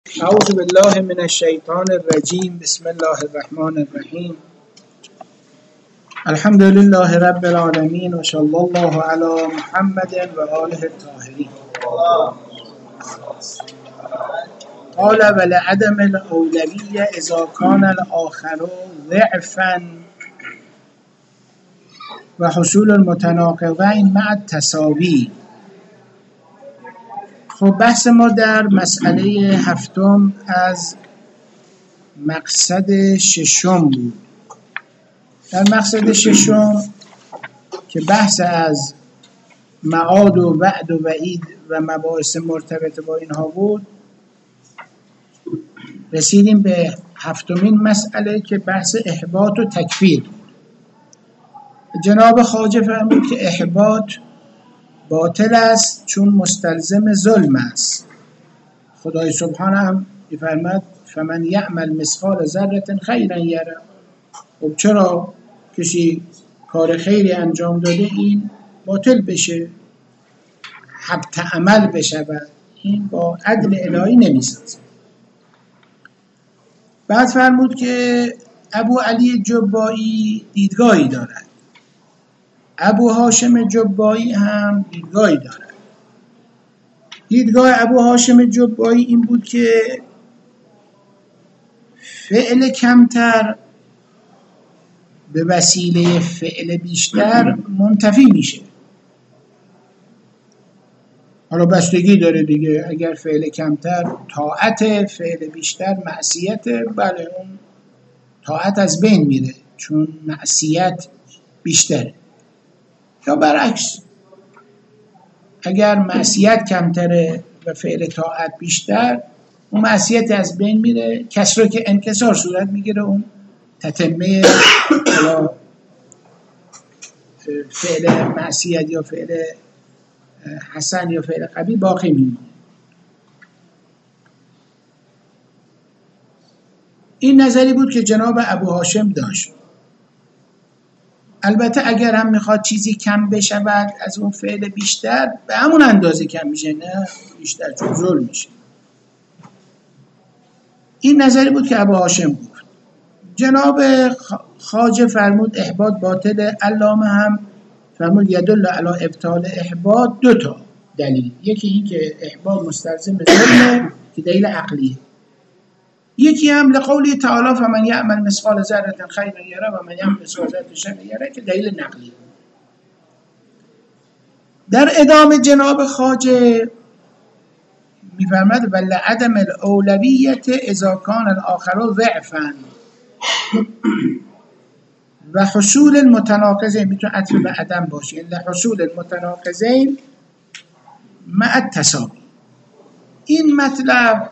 اعوذ بالله من الشیطان الرجیم. بسم الله الرحمن الرحیم. الحمد لله رب العالمین و صلی الله علی محمد و آله الطاهرین. قال ولعدم الاولویه اذا کان الاخر ضعفا و حصول المتناقضین مع التساوی. خب بحث ما در مسئله هفتم از مقصد ششم بود. در مقصد ششم که بحث از معاد و وعد و وعید و مباحث مرتبط با اینها بود، رسیدیم به هفتمین مسئله که بحث احباط و تکفیر بود. جناب خواجه فرمود که احباط باطل است چون مستلزم ظلم است. خدای سبحانه هم فرمود فمن یعمل مثقال ذره خیرا یره. خب چرا کسی کار خیری انجام داده این باطل بشه، حبط عمل بشه و این با عدل الهی نمیسازه. بعد فرمود که ابو علی جبایی دیدگاهی دارد، ابو هاشم جبایی هم دیدگاهی دارد. دیدگاه ابو هاشم جبایی این بود که فعل کمتر به وسیله فعل بیشتر منتفی میشه. حالا بستگی داره دیگه، اگر فعل کمتر طاعت، فعل بیشتر معصیت، بله اون طاعت از بین میره چون معصیت بیشتره. یا برعکس، اگر معصیت کمتره و فعل طاعت بیشتر، اون معصیت از بین میره، کسر که انکسار صورت میگیره، اون تتمه فعل معصیت یا فعل حسن یا فعل قبیح باقی میمونه. این نظری بود که جناب ابو هاشم داشت. البته اگر هم میخواد چیزی کم بشود از اون فعل بیشتر، به همون اندازه کم میشه، نه بیشتر، چون ظلم میشه. این نظری بود که ابو هاشم گفت. جناب خواجه فرمود احباط باطل. علامه هم فرمود یدل علی ابطال احباط دو تا دلیل. یکی این که احباط مستلزم ظلمه که دلیل عقلیه، یکی هم لقوله تعالی فمن یعمل مثقال ذره خیرا یره و من یعمل مثقال ذره شر یره که دلیل نقلی. در ادامه جناب خواجه میفرماد ولعدم الاولویه اذا کان الاخر ضعفا و حصول المتناقضین، میتونه عطف به عدم باشه، لحصول المتناقضین مع التساوی. این مطلب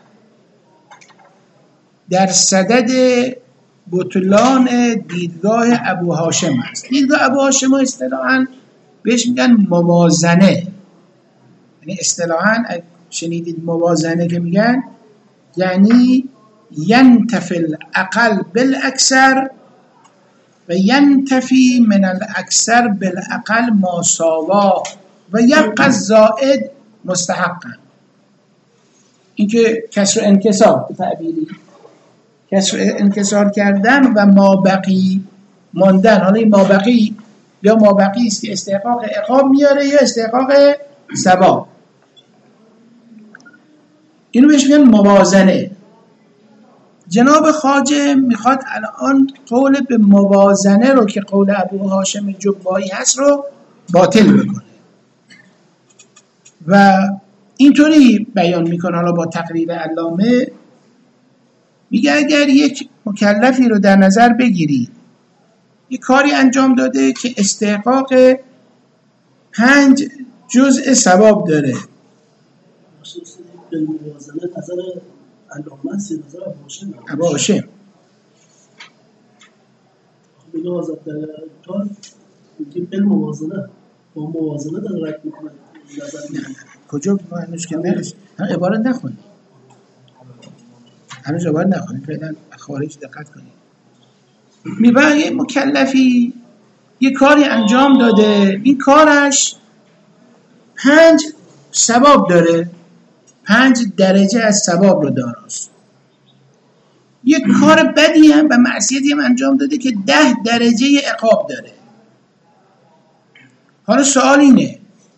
در صدد بطلان دیدگاه ابو هاشم است. دیدگاه ابو هاشم اصطلاحاً بهش میگن موازنه، یعنی اصطلاحاً شنیدید موازنه که میگن یعنی ینتفی الاقل بالاکثر و ینتفی من الاکثر بالاقل ما ساوا و یبقى الزائد مستحقا. این که کسر انکسار به تعبیری کسر انکسار کردن و مابقی ماندن. حالا این مابقی یا مابقی است که استحقاق عقاب میاره یا استحقاق ثواب. اینو بهش میگن موازنه. جناب خواجه میخواد الان قول به موازنه رو که قول ابو هاشم جبایی هست رو باطل بکنه و اینطوری بیان میکنه. حالا با تقریر علامه میگه اگر یک مکلفی رو در نظر بگیری یک کاری انجام داده که استحقاق 5 جزء ثواب داره، به موازنه نظر علامه است، نظر ابو هاشم میگه واسه تا میگه به موازنه با موازنه در رد میکنه. کجا هنوز که نرسید، عبارت نخونید، هنوز عبارت نخونید، فعلا خارج دقت کنید. میبره یه مکلفی یه کاری انجام داده، این کارش 5 ثواب داره، 5 درجه از ثواب رو داراست. یک کار بدی هم و معصیتی هم انجام داده که 10 درجه عقاب داره. حالا سوال اینه،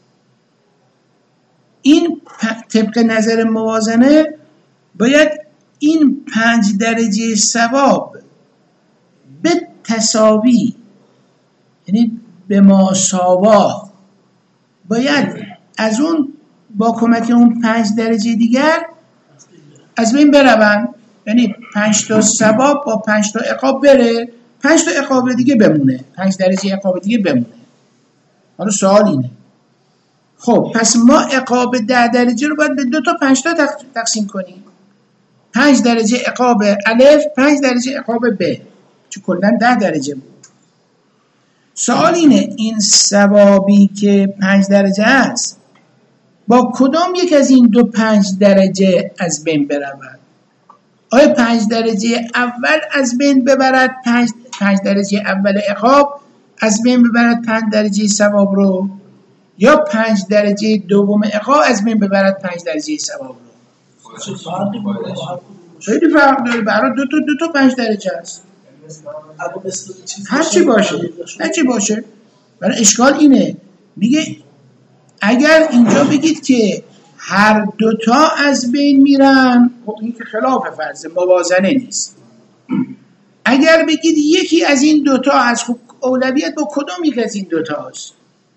این طبق نظر موازنه باید این 5 درجه ثواب به تساوی، یعنی به ماساوا، باید از اون با کمک اون 5 درجه دیگر از بین برون. یعنی 5 تا ثواب با 5 تا عقاب بره، 5 تا عقاب دیگه بمونه، 5 درجه عقاب دیگه بمونه. حالا سوال اینه، خب پس ما عقاب 10 درجه رو باید به 2 تا 5 تا تقسیم کنیم. 5 درجه عقاب الف، 5 درجه عقاب ب، چون کلا 10 درجه بود. سوال اینه، این ثوابی که 5 درجه است با کدام یک از این دو 5 درجه از بین برود؟ آیا 5 درجه اول از بین ببرد 5 درجه اول عقاب از بین ببرد 5 درجه ثواب رو، یا 5 درجه دوم عقاب از بین ببرد 5 درجه ثواب رو؟ خیلی فرق داره، برای دو تا 5 درجه است. هر چی باشه. برای اشکال اینه، میگه اگر اینجا بگید که هر دوتا از بین میرن، خب این که خلاف فرض موازنه نیست. اگر بگید یکی از این دوتا از، خب اولویت با کدام یک از این دوتا هست؟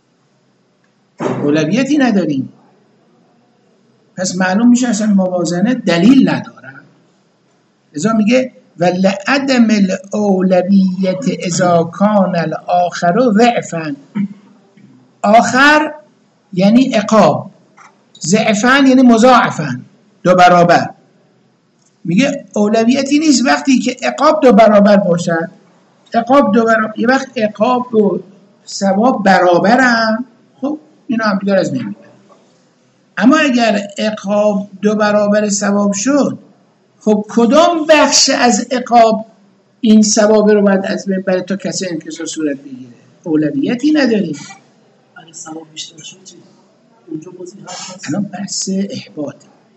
اولویتی نداریم. پس معلوم میشه اصلا موازنه دلیل نداره. لذا میگه ولعدم الاولویت اذا کان الاخر ضعفا. آخر یعنی عقاب، ضعفا یعنی مضاعفا، 2 برابر. میگه اولویتی نیست وقتی که عقاب 2 برابر باشد. عقاب 2 برابر، یه وقت عقاب و ثواب برابرن، خب اینا هم دیگر از نمیدن. اما اگر عقاب 2 برابر ثواب شد، خب کدام بخش از عقاب این ثواب رو باید از بین بره تا کسی انکسار صورت بگیره؟ اولویتی نداریم. اگه ثواب بیشتر شد چی؟ اونجا بازی هست. الان بحث احباط.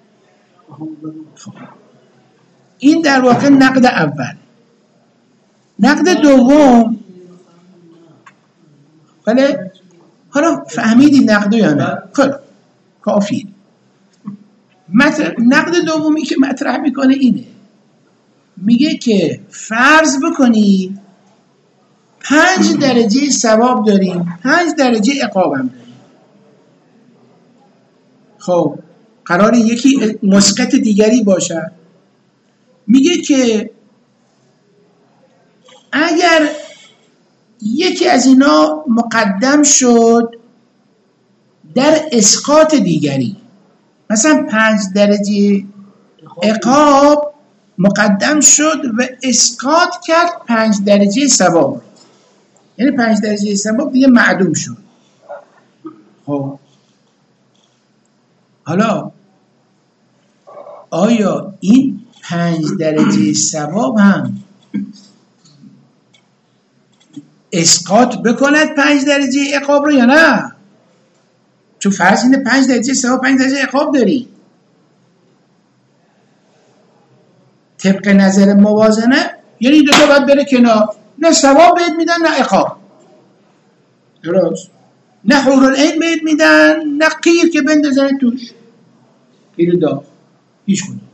این در واقع نقد اول. نقد دوم، بله حالا فهمیدی نقد یا نه؟ خب کافی. نقد دومی که مطرح میکنه اینه، میگه که فرض بکنی 5 درجه ثواب داریم، 5 درجه عقاب هم داریم. خب قراره یکی مسقط دیگری باشه. میگه که اگر یکی از اینا مقدم شد در اسقاط دیگری، مثلا 5 درجه عقاب مقدم شد و اسقاط کرد 5 درجه ثواب، یعنی 5 درجه ثواب دیگه معدوم شد. خب حالا آیا این 5 درجه ثواب هم اسقاط بکند 5 درجه عقاب رو یا نه؟ چون فرض اینه 5 درجه ثواب 5 درجه عقاب داری. طبق نظر موازنه یعنی دو تا باید بره کنار، نه ثواب بهت میدن نه عقاب. درست؟ نه حورالعین بهت میدن نه قیر که بندازن توش، قیر داغ، هیچ کدوم.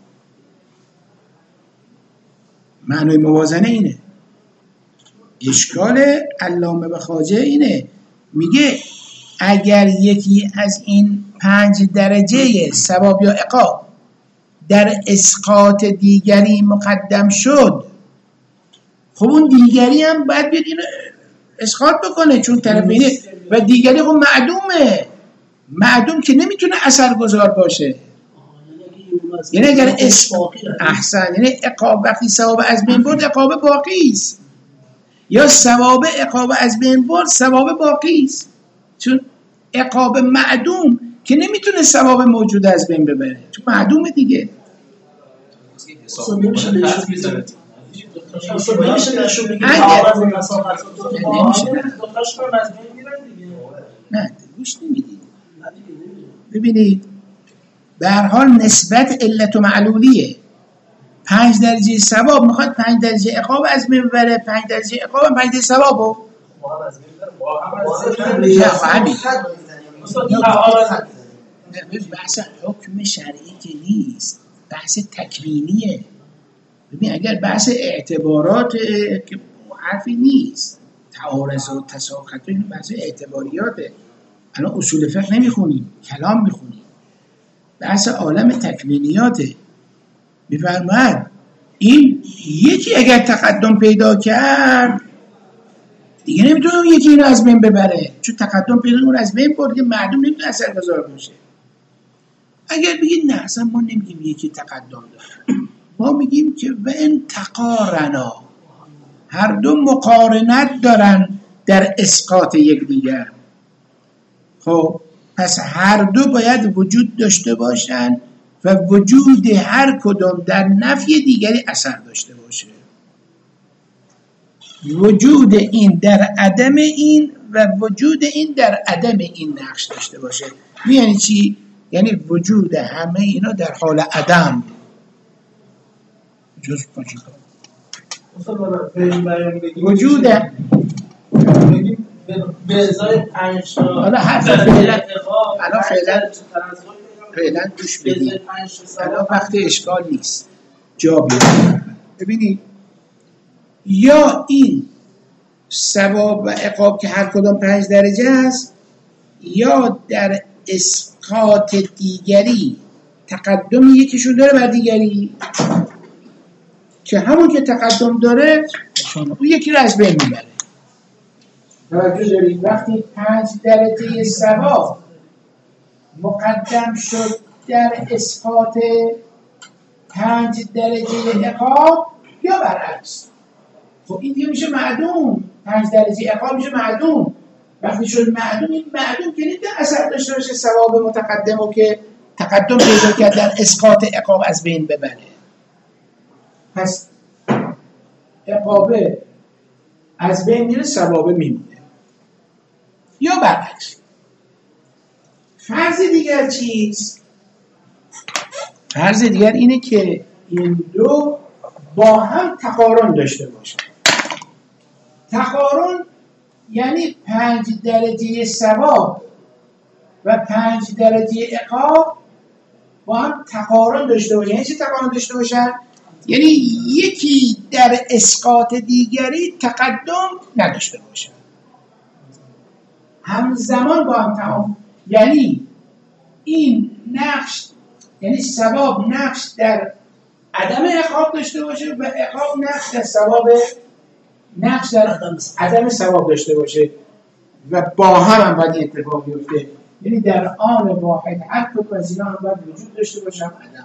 معنی موازنه اینه. اشکال علامه به خواجه اینه، میگه اگر یکی از این 5 درجه ثواب یا عقاب در اسقاط دیگری مقدم شد، خب اون دیگری هم باید بیاد اینو اسقاط بکنه، چون طرف اینه و دیگری خب معدومه. معدوم که نمیتونه اثرگذار باشه. یعنی اگر احسن، یعنی عقاب وقتی ثواب از بین برد عقاب باقی است، یا ثواب عقاب از بین برد ثواب باقی است، چون عقاب معدوم که نمیتونه ثواب موجود از بین ببره، چون معدومه دیگه. نمیشه نه گوش نمیدید. ببینید به هر حال نسبت علت و معلولیه. 5 درجه ثواب میخواد 5 درجه عقاب از بین ببره، 5 درجه عقاب هم 5 درجه ثوابو بحث حکم شرعی که نیست، بحث تکوینیه. ببین اگر بحث اعتبارات که حرفی نیست، تعارض و تساقط و این بحث اعتباریاته. الان اصول فقه نمیخونیم، کلام میخونیم، بحث عالم تکوینیاته. میفرماید این یکی اگر تقدم پیدا کرد دیگه نمیتونه اون یکی اینو از بین ببره، چون تقدم پیدا اون از بین برد که معدوم نمیتونه اثرگذار باشه. اگر بگید نه اصلا ما نمیگیم یکی تقدم داره، ما میگیم که و ان تقارنا، هر دو مقارنت دارن در اسقاط یکدیگر. خب پس هر دو باید وجود داشته باشن و وجود هر کدام در نفی دیگری اثر داشته باشه. وجود این در عدم این و وجود این در عدم این نقش داشته باشه. یعنی چی؟ یعنی وجود همه اینا در حال عدم جز پاچیکا وجود به ازای 5 تا حالا حرف فعلا دوش بدید، الان وقت اشکال نیست، جا بیارید. ببینید یا این ثواب و عقاب که هر کدام 5 درجه است، یا در اسقاط دیگری تقدم یکیشون داره بر دیگری، که همون که تقدم داره اون یکی رو از بین میبره. توجه دارید وقتی 5 درجه ثواب مقدم شد در اسقاط 5 درجه عقاب یا برعکس، خب این دیگه میشه معدوم. 5 درجه عقاب میشه معدوم. وقتی شد معدوم، این معدوم که نمیتونه اثر داشته باشه ثواب متقدم و که تقدم پیدا کرد در اسقاط عقاب از بین ببره. پس عقابه از بین میره، ثوابه میمونه. یا برعکس. فرض دیگر چیست؟ فرض دیگر اینه که این دو با هم تقارن داشته باشن. تقارن یعنی 5 درجه ثواب و 5 درجه عقاب با هم تقارن داشته باشن. یعنی چه تقارن داشته باشن؟ یعنی یکی در اسقاط دیگری تقدم نداشته باشن، همزمان با هم تمام. یعنی این نقش، یعنی ثواب نقش در عدم عقاب داشته باشه و عقاب نقش در ثواب، نقش در عدم ثواب داشته باشه و با هم باید اتفاق بیفته. یعنی در آن واحد هر کدوم از اینا هم باید وجود داشته باشه هم عدم.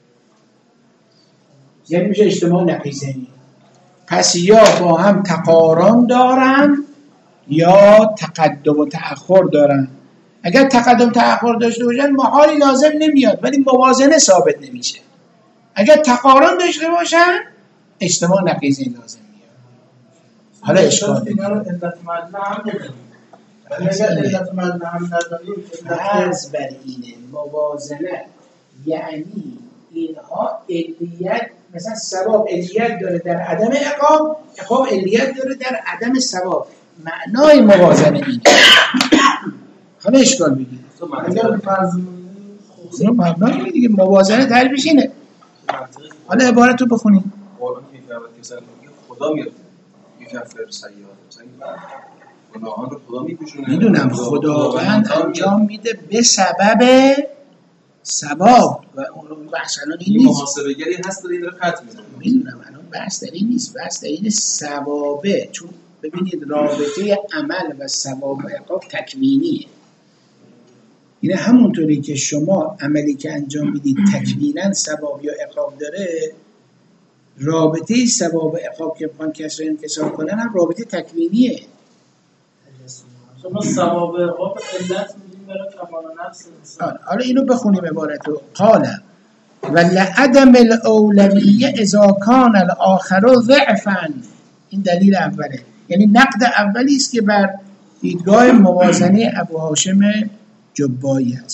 یعنی میشه اجتماع نقیضینی. پس یا با هم تقارن دارن یا تقدم و تأخر دارن. اگر تقدم تأخر داشته باشن محالی لازم نمیاد، ولی موازنه ثابت نمیشه. اگر تقارن داشته باشن اجتماع نقیضین لازم میاد. حالا اشکال اینا رو علت معلومه هم نداریم. اگر علت معلومه هم نداریم فرض بر اینه موازنه، یعنی اینها علیت، مثلا ثواب علیت داره در عدم عقاب، عقاب علیت داره در عدم ثواب. معنای موازنه اینه. حالا اشکال بگید. اگر فرض اینو معنای دیگه موازنه تعریفش اینه. حالا عبارت رو بخونیم. قرآن که میگه خدا میاد میکفر سیئات، مثلا گناهان رو خدا میپوشونه. میدونم خداوند انجام میده به سبب ثواب و اون بحث الان این نیست. محاسبه گری هست داره این رو خط میزنه. میدونم الان بحث در این نیست، بحث در این ثوابه. چون ببینید رابطه عمل و ثواب و عقاب تکوینیه. یعنی همونطوری که شما عملی که انجام میدید تکویناً ثواب یا عقاب داره، رابطه ثواب و عقاب که میخوان کسر انکسار کنن هم رابطه تکوینیه. شما ثواب و عقاب علت میدیم برای کمال نفس انسان. حالا اینو بخونیم عبارتو. قال ولعدم الاولویه اذا کان الاخر ضعفا. این دلیل اوله، یعنی نقد اولی است که بر دیدگاه موازنه ابو هاشم جبایی است.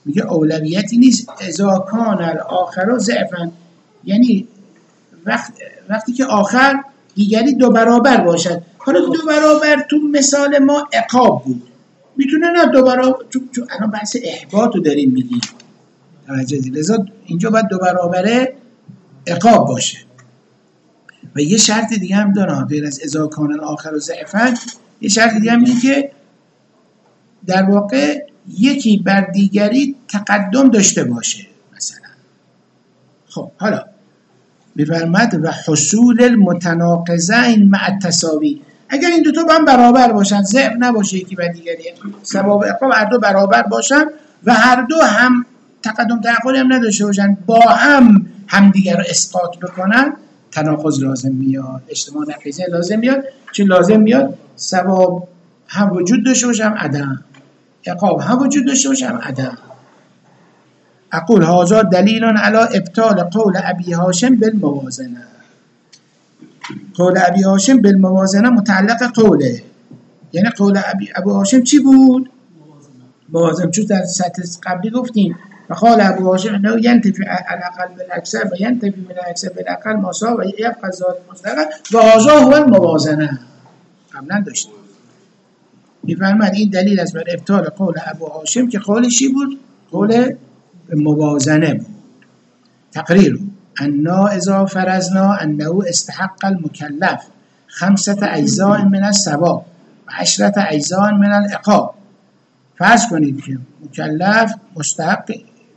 میگه اولویتی نیست. اذا کان الاخر ضعفا، یعنی وقتی که آخر دیگری 2 برابر باشد. حالا 2 برابر تو مثال ما عقاب بود، میتونه نه 2 برابر، چون الان بحث احباط رو داریم میگیم، توجه دید، لذا اینجا باید 2 برابر عقاب باشه. و یه شرط دیگه هم داره غیر از اذا کان الاخر ضعفا، یه شرط دیگه هم اینه که در واقع یکی بر دیگری تقدم داشته باشه مثلا. خب حالا می‌فرماد و حصول المتناقضین مع التساوی، اگر این دوتا با هم برابر باشن، ضعف نباشه یکی بر دیگری، ثواب عقاب هر دو برابر باشن و هر دو هم تقدم تأخری هم نداشته باشن، با هم همدیگر رو اسقاط بکنن، تناقض لازم میاد، اجتماع نقیضه لازم میاد. چون لازم میاد ثواب هم وجود داشته باشه هم عدم، عقاب هم وجود داشته باشه هم عدم. اقول هذا دلیل علی ابطال قول ابی هاشم بالموازنه. قول ابی هاشم بالموازنه متعلق قوله، یعنی قول ابو هاشم چی بود؟ موازنه. چون در سطح قبلی گفتیم و قال ابو هاشم انه ينتفي الاقل بالاكثر و ينتفي من الاكثر بالاقل ما سا و يبقى ذات مطلقا و هذا هو الموازنه. قبلا داشتیم. می‌فرماد این دلیل است بر ابطال قول ابو هاشم که قولش چی بود؟ قول موازنه بود. تقریر انا اذا فرضنا انه استحق المكلف 5 اجزاء من الثواب و 10 اجزاء من العقاب. فرض کنید که مکلف مستحق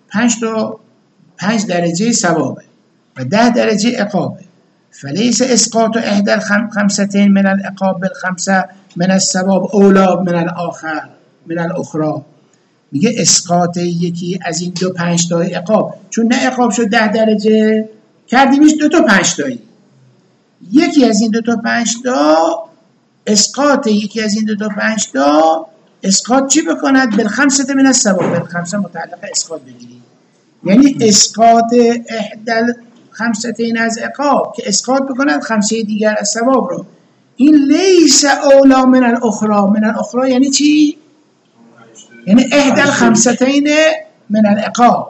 5 درجه ثوابه و 10 درجه عقابه، فلیس اسقاط احدى الخمسة من العقاب بالخمسة من الثواب اولا من الاخر من الاخرى. میگه اسقاط یکی از این 2 5 تا عقاب، چون نه عقاب شد 10 درجه کردیمش 2 تا 5 تایی، یکی از این 2 تا 5 تا اسقاط یکی از این 2 تا 5 تا اسقاط چی بکند؟ بالخمسة من الثواب، بالخمسة متعلق اسقاط بگیرید، یعنی اسقاط احدى الخمسة از عقاب که اسقاط بکند 5 دیگر از ثواب رو. این لیس اولا من الاخرى. من الاخرى یعنی چی؟ یعنی احدى الخمسة من العقاب،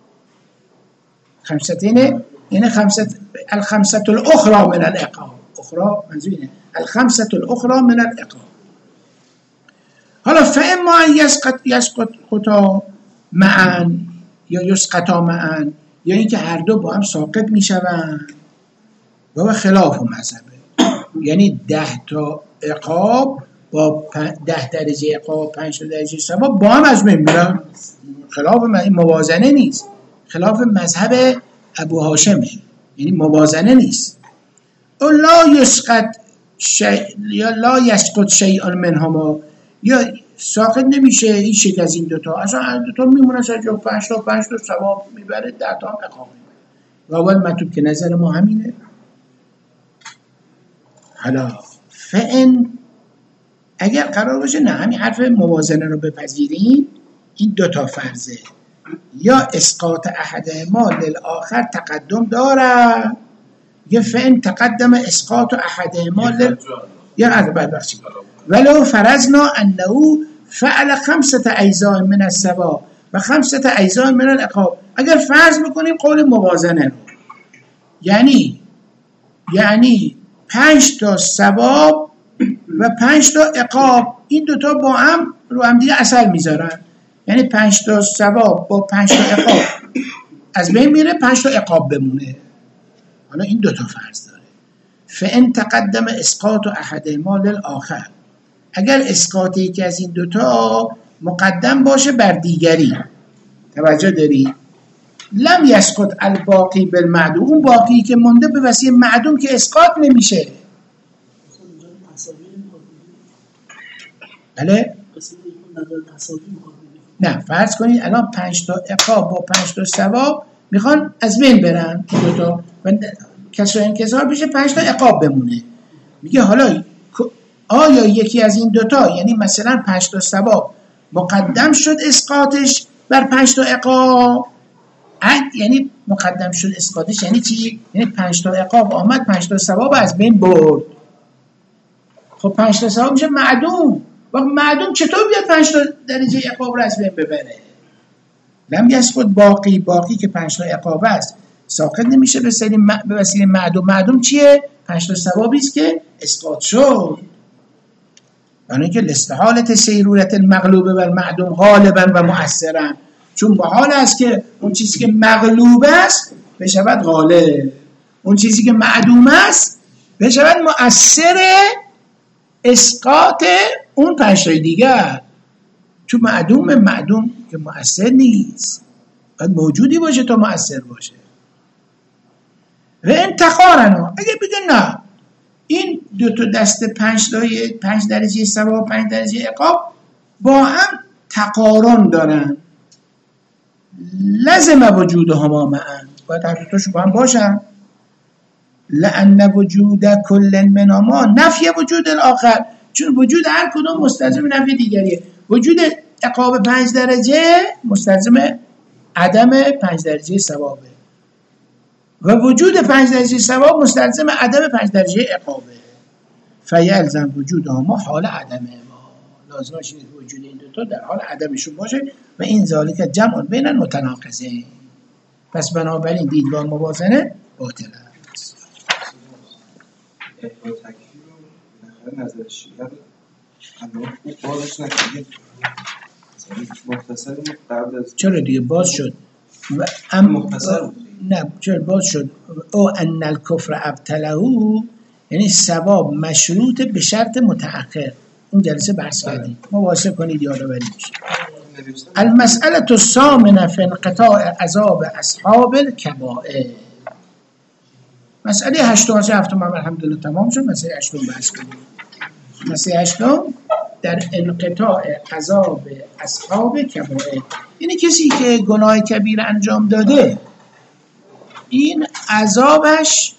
5 یعنی 5 الخمسة الاخرى من العقاب، اخرى منظور اینه الخمسة الاخرى من العقاب. حالا فاما یسقطا معا یا یسقطا معا، یا اینکه هر دو با هم ساقط میشوند و خلاف مذهبه، یعنی 10 تا عقاب با 10 درجه عقاب 5 درجه ثواب با هم از بین میرن، خلاف موازنه نیست، خلاف مذهب ابو هاشمه، یعنی موازنه نیست. او لا یسقط یا لا یسقط شیء منهما، یا ساقط نمیشه هیچ یک از این 2 تا، اصلا این 2 تا میمونه سجا 5 تا ثواب میبره 10 تا عقاب میبره. و اول مطلوب که نظر ما همینه. حالا فان اگر قرار باشه نه همین حرف موازنه رو بپذیریم، این 2 تا فرضه، یا اسقاط احدهما للآخر تقدم داره، یا فان تقدم اسقاط احدهما یا عذاب بخشی ولو فرضنا انه فعل 5 اجزاء من الثواب و 5 اجزاء من العقاب. اگر فرض بکنیم قول موازنه رو، یعنی 5 تا ثواب و 5 تا عقاب، این 2 تا با هم رو هم دیگه اثر میذارن، یعنی 5 تا ثواب با 5 تا عقاب از بین میره، 5 تا عقاب بمونه. حالا این 2 تا فرض داره. فان تقدم اسقاط احدهما للآخر، اگر اسقاط یکی از این 2 تا مقدم باشه بر دیگری، توجه داری؟ لم یسقط الباقی بالمعدوم، اون باقی که مونده به وسیله معدوم که اسقاط نمیشه. بله؟ نه فرض کنید الان 5 تا عقاب با 5 تا ثواب میخوان از بین برن 2 تا و کسر انکسار بشه 5 تا عقاب بمونه. میگه حالا آیا یکی از این 2 تا، یعنی مثلا 5 تا ثواب مقدم شد اسقاطش بر 5 تا عقاب، یعنی مقدم شد اسقاطش یعنی چی؟ یعنی 5 تا عقاب آمد 5 تا ثواب از بین برد. خب 5 تا ثواب میشه معدوم، و معدوم چطور بیاد 5 تا درجه عقاب رو از بین ببره؟ لم یسقط باقی که 5 تا عقابه است ساقط نمیشه به وسیله معدوم چیه؟ 5 تا ثوابی است که اسقاط شد. برای اینکه لاستحالة سیرورة المغلوب و المعدوم غالبا و مؤثرا، چون با حال است که اون چیزی که مغلوب است بشود غالب، اون چیزی که معدوم است بشود مؤثر اسقاط اون 5 تای دیگر. چون معدوم که مؤثر نیست، باید موجودی باشه تا مؤثر باشه. و این تقارنا، اگه بگه نه این 2 تا دسته 5 درجه ثواب 5 درجه عقاب با هم تقارن دارن، لازم وجودهما معا، باید هر دوتاشون با هم باشن. لأن وجود کل منهما نفی وجود الاخر، چون وجود هر کدوم مستلزم نفی دیگریه. وجود عقاب 5 درجه مستلزم عدم 5 درجه ثوابه و وجود 5 درجه ثواب مستلزم عدم 5 درجه عقابه. فیلزم وجودهما حال عدمه، لازم باشه وجود این دوتا در حال عدمشون باشه و این ذالک جمع بین المتناقضین. پس بنابراین دیدگاه موازنه باطل است. ابن تکفیر رو نظر شیعه رو الان خوب بازش نکنید، مختصر قبل از چرا دیگه باز شد مختصر بود. نه چرا باز شد او ان الکفر ابتله، یعنی ثواب مشروط به شرط متأخر. اون جلسه بحث کردیم، مواصل کنید یادآوری میشه. المسألة الثامنة في انقطاع عذاب اصحاب الكبائر. مسئله 8 هفتم الحمدلله تمام شد. مسئله 8 بحث کنیم. مسئله 8 در انقطاع عذاب اصحاب کبائر، یعنی کسی که گناه کبیر انجام داده این عذابش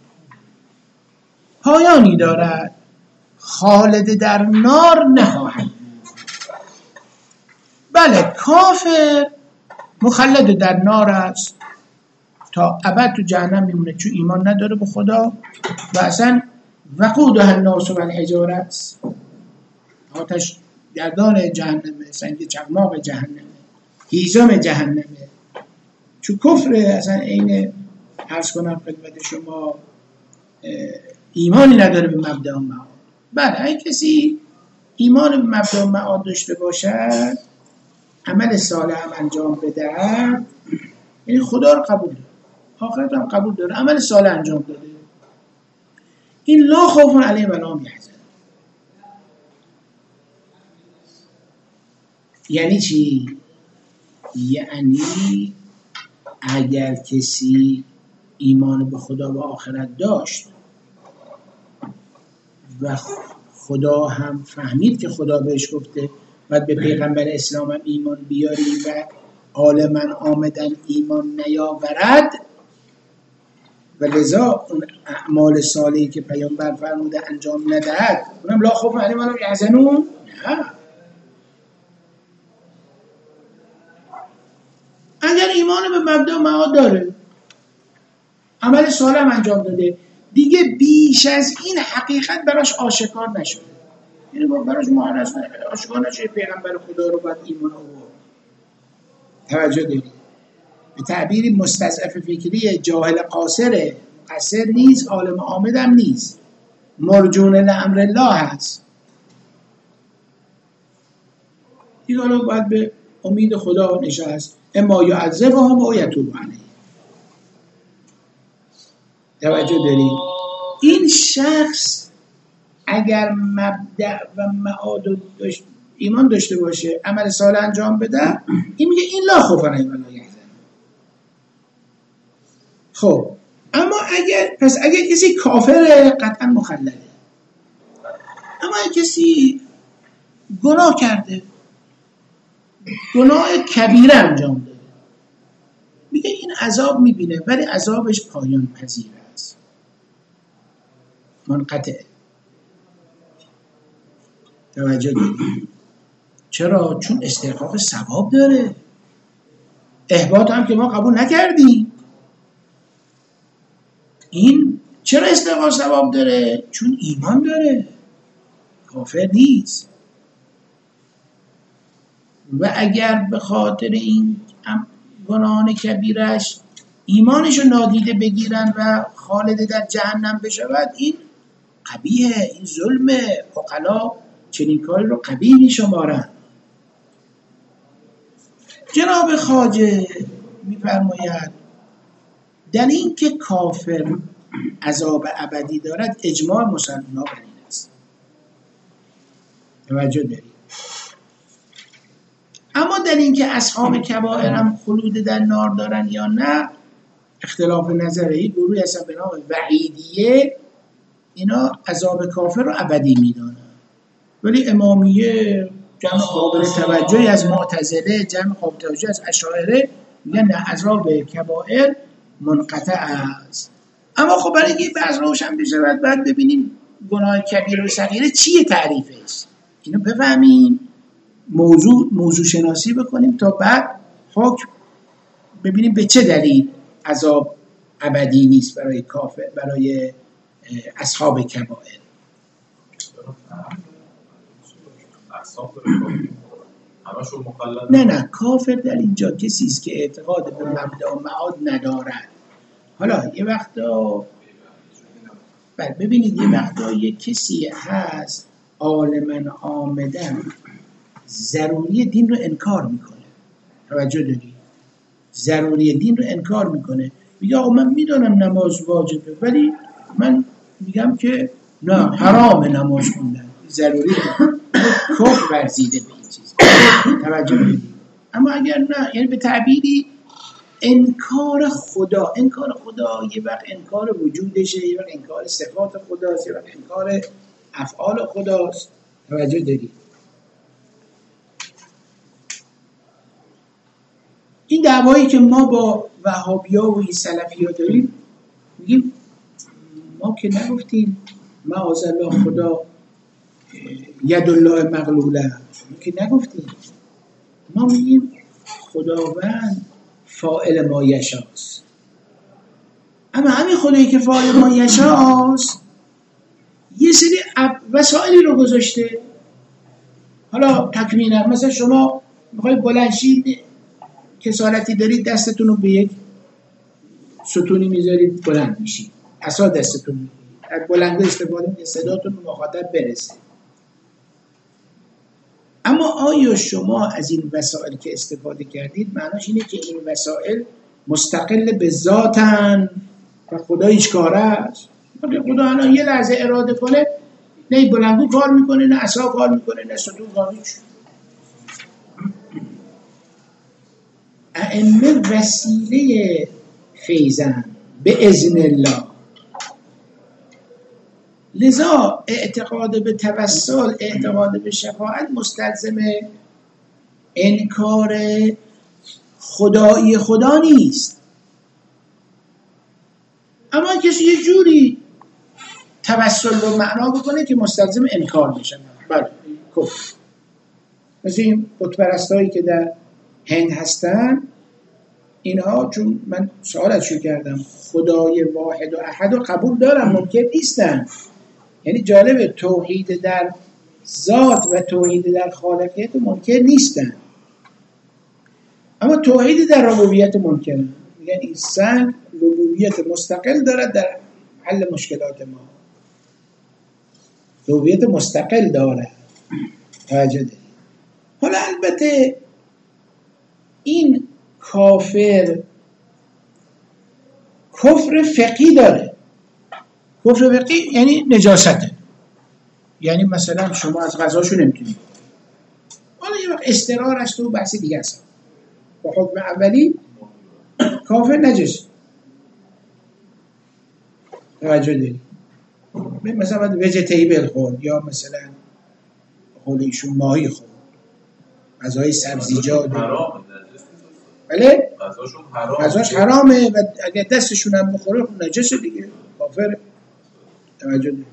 پایانی دارد، خالد در نار نخواهد. بله کافر مخلد در نار است، تا ابد تو جهنم میمونه، چون ایمان نداره به خدا و اصلا وقودها الناس والحجاره است. آتش گردان جهنمه، سنگ چقماق جهنمه، هیزم جهنمه، چون کفر اصلا عین عرض کنم خدمت شما ایمانی نداره به مبدأ و معاد. بله این کسی ایمان به مبدأ و معاد داشته باشد، عمل صالح هم انجام بده، یعنی خدا رو قبول داره، آخرت هم قبول داره، عمل صالح انجام داده، این لا خوف علیهم ولا هم یحزنون. یعنی چی؟ یعنی اگر کسی ایمان به خدا و آخرت داشت و خدا هم فهمید که خدا بهش گفته باید به پیغمبر اسلام هم ایمان بیاری و عالماً آمدن ایمان نیاورد و لذا اون اعمال صالحی که پیامبر فرموده انجام ندهد، اونم لا خوف علیهم ولا هم یحزنون. نه، اگر ایمان به مبدأ و معاد داره، عمل صالح هم انجام داده، دیگه بیش از این حقیقت براش آشکار نشده، یعنی براش معرض آشکار نشده پیغمبر خدا رو باید ایمان آورد. توجه دارید؟ به تعبیری مستضعف فکری جاهل قاصر، مقصر نیست، عالم عامد هم نیست، مرجون لامر الله هست. دیگه الان باید به امید خدا نشست، اما یعذبهم و یتوب علیهم. توجه دارید؟ این شخص اگر مبدأ و معاد ایمان داشته باشه، عمل صالح انجام بده، این میگه این لا خوف علیهم ولا یحزنون. خب اما اگر کسی کافره قطعا مخلده، اما اگر کسی گناه کرده، گناه کبیره انجام داده، میگه این عذاب میبینه ولی عذابش پایان پذیر است، منقطع. توجه دارید؟ چرا؟ چون استحقاق ثواب داره. احباط هم که ما قبول نکردیم. این چرا استحقاق ثواب داره؟ چون ایمان داره، کافر نیست. و اگر به خاطر این گناهان کبیرش ایمانش رو نادیده بگیرن و خالد در جهنم بشود، این قبیحه، این ظلمه. عقلا چنین کاری رو قبیح می‌شمارن. جناب خواجه می‌فرماید در این که کافر عذاب ابدی دارد اجماع مسلمان‌ها بر این است. توجه دارید. اما در این که اصحاب کبائر هم خلود در نار دارن یا نه اختلاف نظره. این گروهی هستن به نام وعیدیه، اینا عذاب کافر رو ابدی میدانن، ولی امامیه جمع قابل توجهی از معتزله، جمع قابل توجهی از اشاعره میگن نه، عذاب کبائر منقطع است. اما خب برای اینکه بحث روشن بشه باید ببینیم گناه کبیر و صغیره چیه تعریفش، اینو بفهمیم، موضوع شناسی بکنیم تا بعد حکم ببینیم به چه دلیل عذاب ابدی نیست برای کافر، برای اصحاب کبائر. نه کافر در اینجا کسی است که اعتقاد به مبدا و معاد ندارد. حالا یه وقتا ببینید یه وقتا یه کسی هست عالماً عامداً ضروری دین رو انکار میکنه. توجه داری؟ ضروری دین رو انکار میکنه، میگه آقا من میدونم نماز واجبه ولی من میگم که نه، حرام نماز خوندن، ضروری کفر ورزیده به این چیز. توجه داری؟ اما اگر نه، یعنی به تعبیری انکار خدا یه وقت انکار وجودشه، یه وقت انکار صفات خداست، یه وقت انکار افعال خداست. توجه داری؟ این دعوایی که ما با وهابی‌ها و این سلفی‌ها داریم، میگیم ما که نگفتیم معاذالله خدا ید الله مغلوله، ما که نگفتیم. ما میگیم خداوند فاعل ما یشاست. اما همین خدایی که فاعل ما یشاست یه سری وسائلی رو گذاشته. حالا تکمینا مثلا شما میخوای بلندشید، کسالتی دارید، دستتون رو به یک ستونی میذارید بلند میشید، عصا دستتون میگیرید، از بلنده استفاده میکنید صداتون به مخاطب برسه. اما آیا شما از این وسایل که استفاده کردید معناش اینه که این وسایل مستقل به ذاتن و خدا هیچ کاره است؟ خدا الان یه لحظه اراده کنه نه بلندگو کار میکنه، نه عصا کار میکنه، نه ستون کار میکنه. ائمه وسیله فیضن به اذن الله. لذا اعتقاد به توسل، اعتقاد به شفاعت مستلزم انکار خدایی خدا نیست. اما کسی یه جوری توسل رو معنا بکنه که مستلزم انکار بشه، بله کفر. مثل این بت‌پرستایی که در هند هستن، اینها چون من سوالشو کردم خدای واحد و احد رو قبول دارن، ممکن نیستن. یعنی جالبه توحید در ذات و توحید در خالقیت ممکن نیستن، اما توحید در ربوبیت ممکنه. میگن این سنگ ربوبیت مستقل دارد در حل مشکلات ما، ربوبیت مستقل داره. توجه دارید؟ حالا البته این کافر کفر فقهی داره. کفر فقهی یعنی نجاسته، یعنی مثلا شما از غذاشو نمیتونید. حالا یه وقت استقرار است و بحث دیگه است. با حکم اولی کافر نجس. توجه دارید؟ مثلا باید ویژیتیبل خورد یا مثلا خود ایشون ماهی خورد، غذای سبزیجات. بله؟ غذاش حرامه و اگر دستشون هم بخوره خب نجسه دیگه، کافره. توجه دارید؟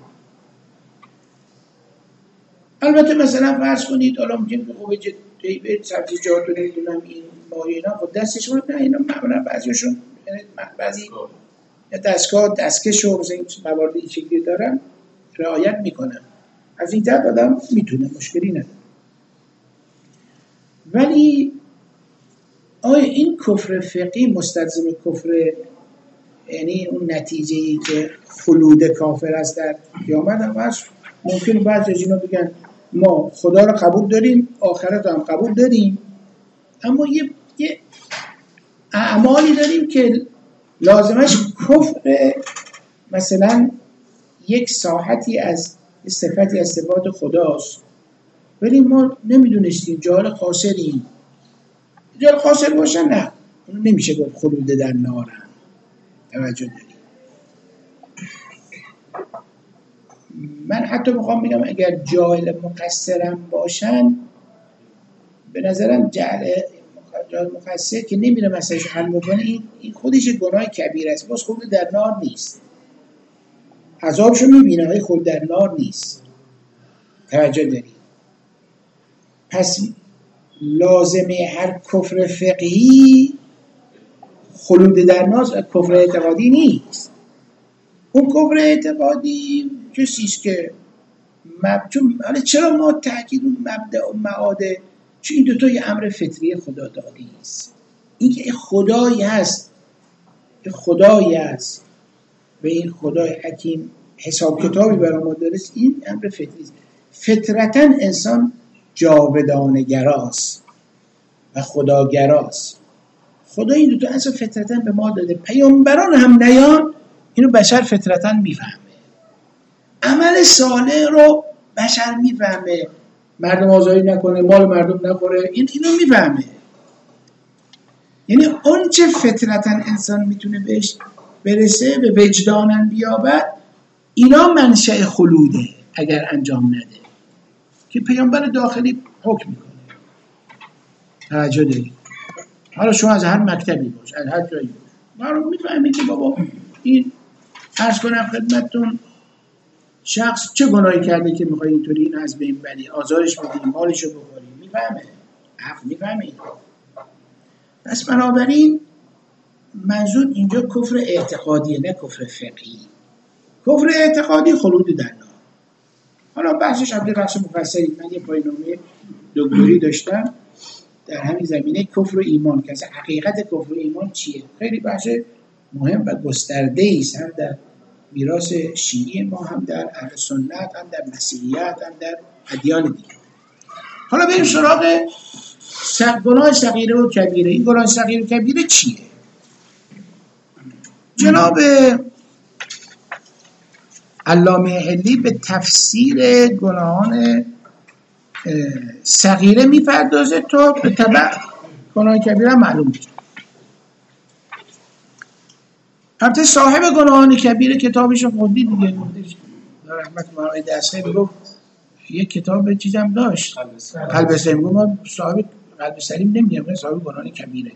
البته مثلا فرض کنید حالا ممکن به خوبه جدید سبزیجات رو نمیدونم این ماهی اینا خود دستشون نه، اینا معمولا بعضیشون بعضی دستکش و این موارد این شکلی دارن رعایت میکنن. از این طرف آدم میتونه، مشکلی نداره. ولی آیا این کفر فقهی مستلزم کفر، یعنی اون نتیجه‌ای که خلود کافر است در قیامت هم هست؟ ممکنه بعضی از اینا بگن ما خدا رو قبول داریم، آخرت هم قبول داریم، اما یه اعمالی داریم که لازمش کفر، مثلا یک ساحتی از صفتی از صفات خداست، ولی ما نمیدونستیم، جاهل خاسریم. جاهل خاسر باشن نه، اون نمیشه گفت خلود در نارن. توجه داریم. من حتی میخوام بگم اگر جاهل مقصرم باشن، به نظرم جاهل مقصر که نمیره مسئله‌شو حل بکنه، این خودش گناه کبیر است، باز خود در نار نیست، عذابشو میبینه ولی خود در نار نیست. توجه داریم. پس لازمه هر کفر فقهی خلود در نار، کفر اعتقادی نیست. اون کفر اعتقادی کسیست که چرا ما تأکید اون مبدأ و معاده؟ چون این دوتا یه امر فطری خدا دادی است. این که خدایی هست و این خدای حکیم حساب کتابی برای ما داره، این امر فطری است. فطرتاً انسان جاودانگراست و خداگراست. خدا این دوتا اصلا فطرتاً به ما داده. پیامبران هم نیان اینو بشر فطرتاً میفهمه. عمل صالح رو بشر میفهمه، مردم آزاری نکنه، مال مردم نخوره، اینو میفهمه. یعنی اون چه فطرتاً انسان میتونه بهش برسه، به وجدانن بیابد، اینا منشأ خلوده اگر انجام نده، که پیامبر داخلی حکم میکنه. توجه دارید. حالا شما از هر مکتبی باش، از هر جایی باش، ما رو میفهمید که بابا این عرض کنم خدمتتون شخص چه گناهی کرده که میخوای اینطوری این از بین بری، آزارش بدی، مالشو بخوری. میفهمه، حق میفهمه. پس بنابراین منظور اینجا کفر اعتقادیه، نه کفر فقهی. کفر اعتقادی خلود در نار. حالا بحثش هم بحث مفصلی. من یه پایان‌نامه دکتری داشتم در همین زمینه کفر و ایمان، که اصلا حقیقت کفر و ایمان چیه. خیلی بحث مهم و گسترده‌ای است، هم در میراث شیعی ما، هم در اهل سنت، هم در مسیحیت، هم در ادیان دیگه. حالا بریم سراغ گناه صغیره و کبیره. این گناه صغیره و کبیره چیه؟ جناب علامه حلی به تفسیر گناهان صغیره میپردازه تا به تبع گناه کبیره معلوم میشه. البته صاحب گناهان کبیره کتابش رو خوندید دیگه، در رحمت مرای دسته میگفت یک کتاب چیزم داشت، قلب سلیم. ما صاحب قلب سلیم نمیگم، صاحب گناهان کبیره.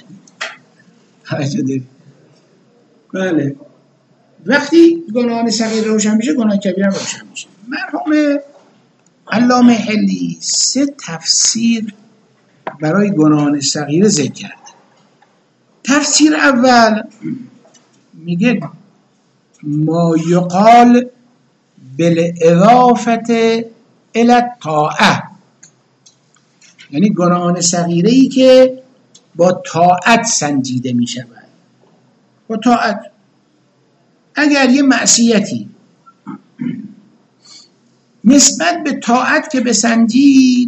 بله، وقتی گناهان صغیره روشن میشه، گناه کبیره روشن میشه. مرحوم علامه حلی 3 تفسیر برای گناهان صغیره ذکر کرده. تفسیر اول میگه ما یقال بالاضافه الی الطاعه، یعنی گناهان صغیره‌ای که با طاعت سنجیده میشود. با طاعت، اگر یه معصیتی نسبت به طاعت که بسنجید،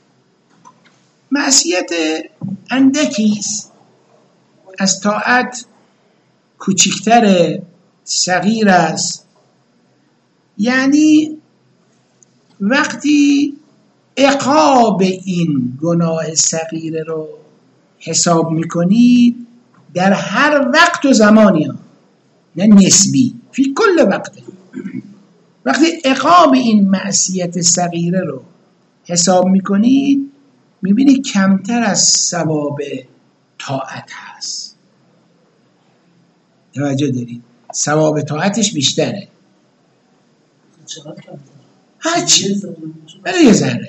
معصیت اندکیست، از طاعت کوچکتر، صغیر است، یعنی وقتی عقاب این گناه صغیره رو حساب میکنید در هر وقت و زمانی ها، نه نسبی، فی کل وقت، وقتی عقاب این معصیت صغیره رو حساب میکنید میبینید کمتر از ثواب طاعت هست. توجه دارید؟ ثواب طاعتش بیشتره. هرچی ولی یه ذره،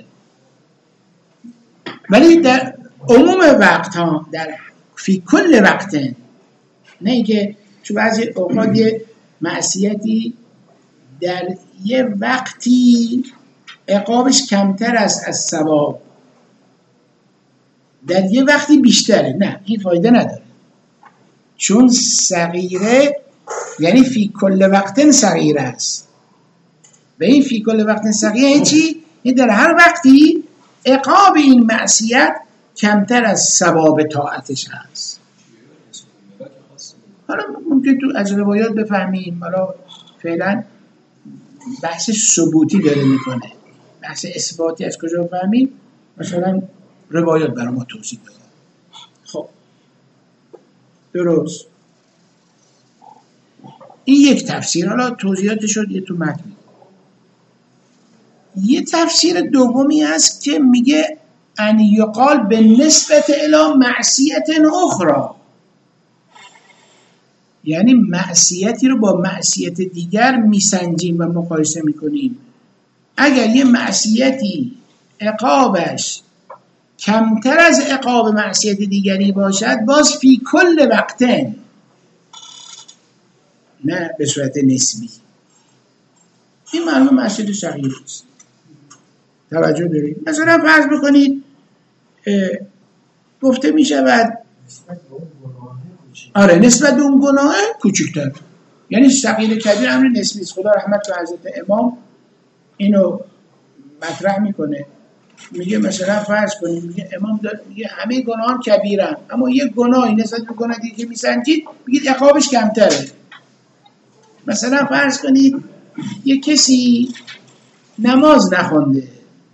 ولی در عموم وقت ها، در فی کل وقت، نه اینکه چون بعضی اوقات یه معصیتی در یه وقتی عقابش کمتر است از ثواب، در یه وقتی بیشتره. نه، این فایده نداره، چون صغیره یعنی فی کل وقت صغیره است و این فی کل وقت صغیره چی؟ این در هر وقتی عقاب این معصیت کمتر از ثواب طاعتش هست. حالا ممکن تو از روایات بفهمیم، حالا فعلا بحث ثبوتی داره میکنه، بحث اثباتی از کجا بفهمیم؟ مثلا روایات برای ما توضیح بده. خب درست، این یک تفسیر، حالا توضیحاتش شد یه تو متن. یه تفسیر دومی هست که میگه ان یقال به نسبت الی معصیت اخرى، یعنی معصیتی رو با معصیت دیگر میسنجیم و مقایسه میکنیم. اگر یه معصیتی عقابش کمتر از عقاب معصیت دیگری باشد، باز فی کل وقتن، نه به صورت نسبی. این معلوم معصیت صغیر است. توجه دارید؟ مثلا فرض بکنید گفته می شود آره نسبت به اون گناه کوچکتر، یعنی صغیر کبیر امر نسبی است. خدا رحمت به حضرت امام اینو مطرح میکنه، میگه مثلا فرض کنید، میگه امام میگه همه گناهان کبیرن، اما یک گناهی نسبت به گناه دیگه که میسنجید میگید عقابش کمتره. مثلا فرض کنید یک کسی نماز نخونده،